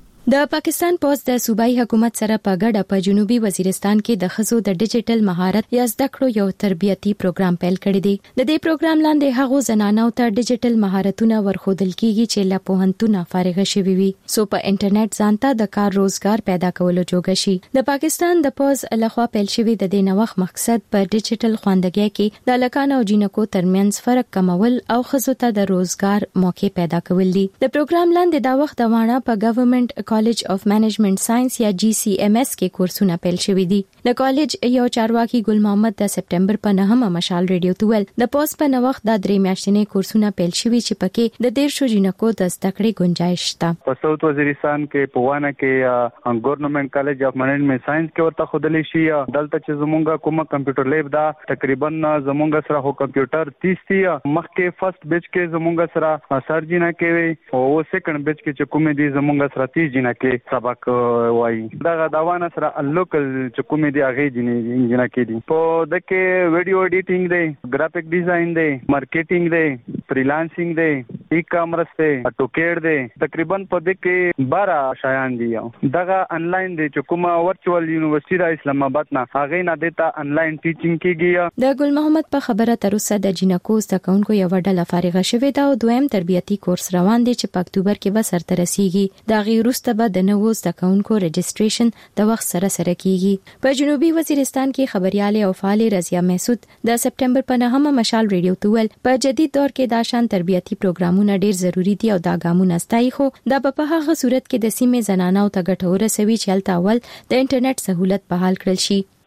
د پاکستان پوز د صوبایي حکومت سره په ګډه په جنوبي وزیرستان کې د خزو د ډیجیټل مهارت یا زده کړو یو تربیتی پروګرام پیل کړی دی د دې پروګرام لاندې هغه زنانو ته ډیجیټل مهارتونه ورخودل کیږي چې له پوهنتونه فارغ شوي وي سو په انټرنیټ ځانته د کار روزګار پیدا کولو جوګه شي د پاکستان د پوز لخوا پیل شوی د دې نوښت مقصد په ډیجیټل خواندګۍ کې د لکانو او جینکو ترمنځ فرق کمول او خزو ته د روزګار موقع پیدا کول دي د پروګرام لاندې دا وخت وانه په ګورنمنت کالج اف منیجمنت ساينس یا جی سی ایم ایس کې کورسونه پیل شوي دي د کالج یو چارواکي ګل محمد د سپټمبر په 9 مشال ریډیو توول د پوز په نوښت د 3 میاشتې کورسونه پیل شوي چې پکې د 150 جنکو د زده کړې گنجائش شته په ساوث وزیرستان کې په وانه کې ګورنمنت کالج اف منیجمنت ساينس کې ورته خودلې شي دلته چې زمونږه کومه کمپیوټر لیب دا تقریبا زمونږه سره هو کمپیوټر 30 دی مخکې فرست بیچ کې زمونږه سره سرجینه کې او سیکنډ بیچ کې چې کومې دي زمونږه سره 30 جنہ کې سبق وایي دا داوانه سره لوکل چې کومې دي هغه جنہ کې دي په دغه ویډیو ایډیټینګ دی ګرافیک ډیزاین دی مارکیټینګ دی فریلانسینګ دی ای کامرس دی ټوکېډ دی تقریبا په دغه 12 شایان دي دغه انلاین دی چې کومه ورچوال یونیورسيټي د اسلام آباد نه هغه نه دیتا انلاین ټیچینګ کیږي د ګل محمد په خبره تر اوسه د جینکو زکونکو یو ډله فارغه شوې ده او دویم تربیتی کورس روان دي چې په اکتوبر کې به سرته رسیږي دا غیر وروسته به د نوو زکونکو رجسټریشن د وخت سره کیږي په جنوبي وزیرستان کې خبرياله او فعال رضیا محسود د سپټمبر په 9 مشال ریډیو توول په جدید دور کې د شان تربیتی پروګرامونه ډیر ضروری دي او دا ګامونه ستایي خو دا په هغه صورت کې د سیمې زنانو ته ګټور سوي چې تل اول د انټرنیټ سہولت بحال کړل شي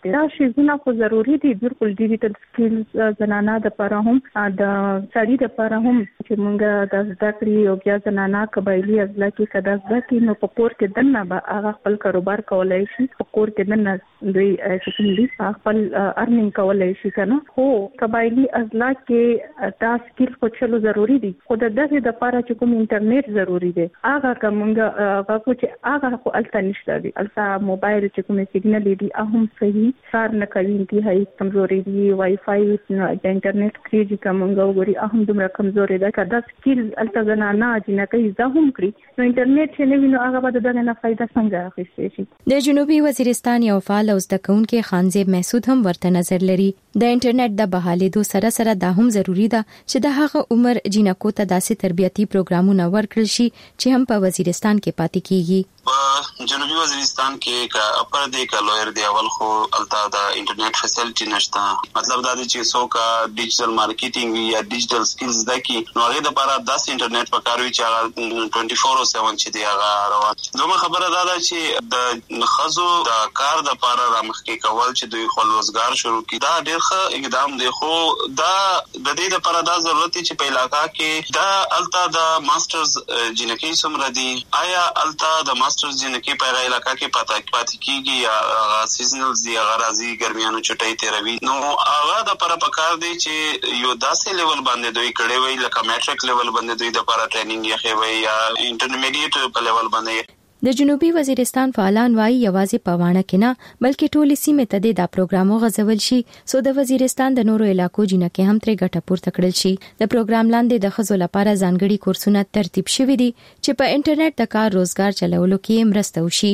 دا شیزونه خو ضروری دي بالکل ډیجیټل سکلز زنانه د لپاره هم د سړي د لپاره هم چې موږ د زده کړې او بیا زنانه قبایلی ازلا کې کدا زده کې نو په کور کې دنه به هغه خپل کاروبار کولای شي په کور کې دنه دوی چې خپل ارنینګ کولای شي کنه خو قبایلی ازلا کې دا سکل خو چلو ضروری دي خو د دې د لپاره چې کوم انټرنیټ ضروری دی هغه کومه هغه چې هغه خو الته نشته دي الته موبایل چې کوم سیګنل دي هم صحیح کار نه کوي انتهایی کمزوري دي وای فای د انټرنیټ کریږي کومه وګوري هم دومره کمزوري ده کدا سکل الته زنانه چې نه کوي زه هم کړی نو انټرنیټ چې نه ویني هغه به دغه نه فائدہ څنګه اخیستي شي د جنوبي وزیرستان یو فعال او زده کوونکې خانزیب محسود هم ورته نظر لري د انټرنیټ د بحالېدو سره دا هم ضروری ده چې د هغه عمر جنکو ته داسې تربیتی پروګرامونه ورکړل شي چې هم په وزیرستان کې پاتې کیږي په جنوبي وزیرستان کې کا اپر دی کا لویر دی اول خو التا دا انټرنیټ فیسیلیټی نشته مطلب دا دی چې څوک ډیجیټل مارکیټینګ یا ډیجیټل سکلز د کی نو هغه د لپاره 10 انټرنیټ پکاروي چې هغه 24/7 چې دی هغه روان دومره خبره دا ده چې د خزو د کار د لپاره رامخکې کول چې دوی خپل روزګار شروع کړي دا ډېر ښه اقدام دی خو دا د دې لپاره دا ضرورت چې په علاقہ کې دا التا د ماسترز جنکی سمره دی آیا التا د ماسترز جنکی په علاقہ کې پاتې کیږي یا سیزنل دی غرازي ګرمیانو چټي تیروي نو هغه د لپاره پکار دی چې یو داسې لیول باندې دوی کړي وي لکه میټریک لیول باندې دوی د لپاره ټریننګ یې وي یا انټرمیډیټ په لیول باندې د جنوبي وزیرستان فعالان وايي یوازې پوانه کې نه بلکې ټولې سیمې ته دا پروګرام غځول شي سو د وزیرستان د نورو علاقو جنکه هم ترې ګټه پورته کړل شي د پروګرام لاندې د خزو لپاره ځانګړي کورسونه ترتیب شوي دي چې په انټرنیټ د کار روزګار چلولو کې مرسته وشي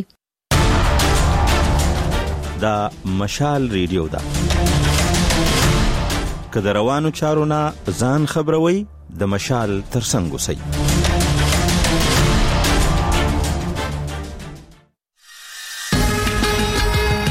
دا مشال ریډیو دا کله روانو چارونه ځان خبروي د مشال ترڅنګ وسی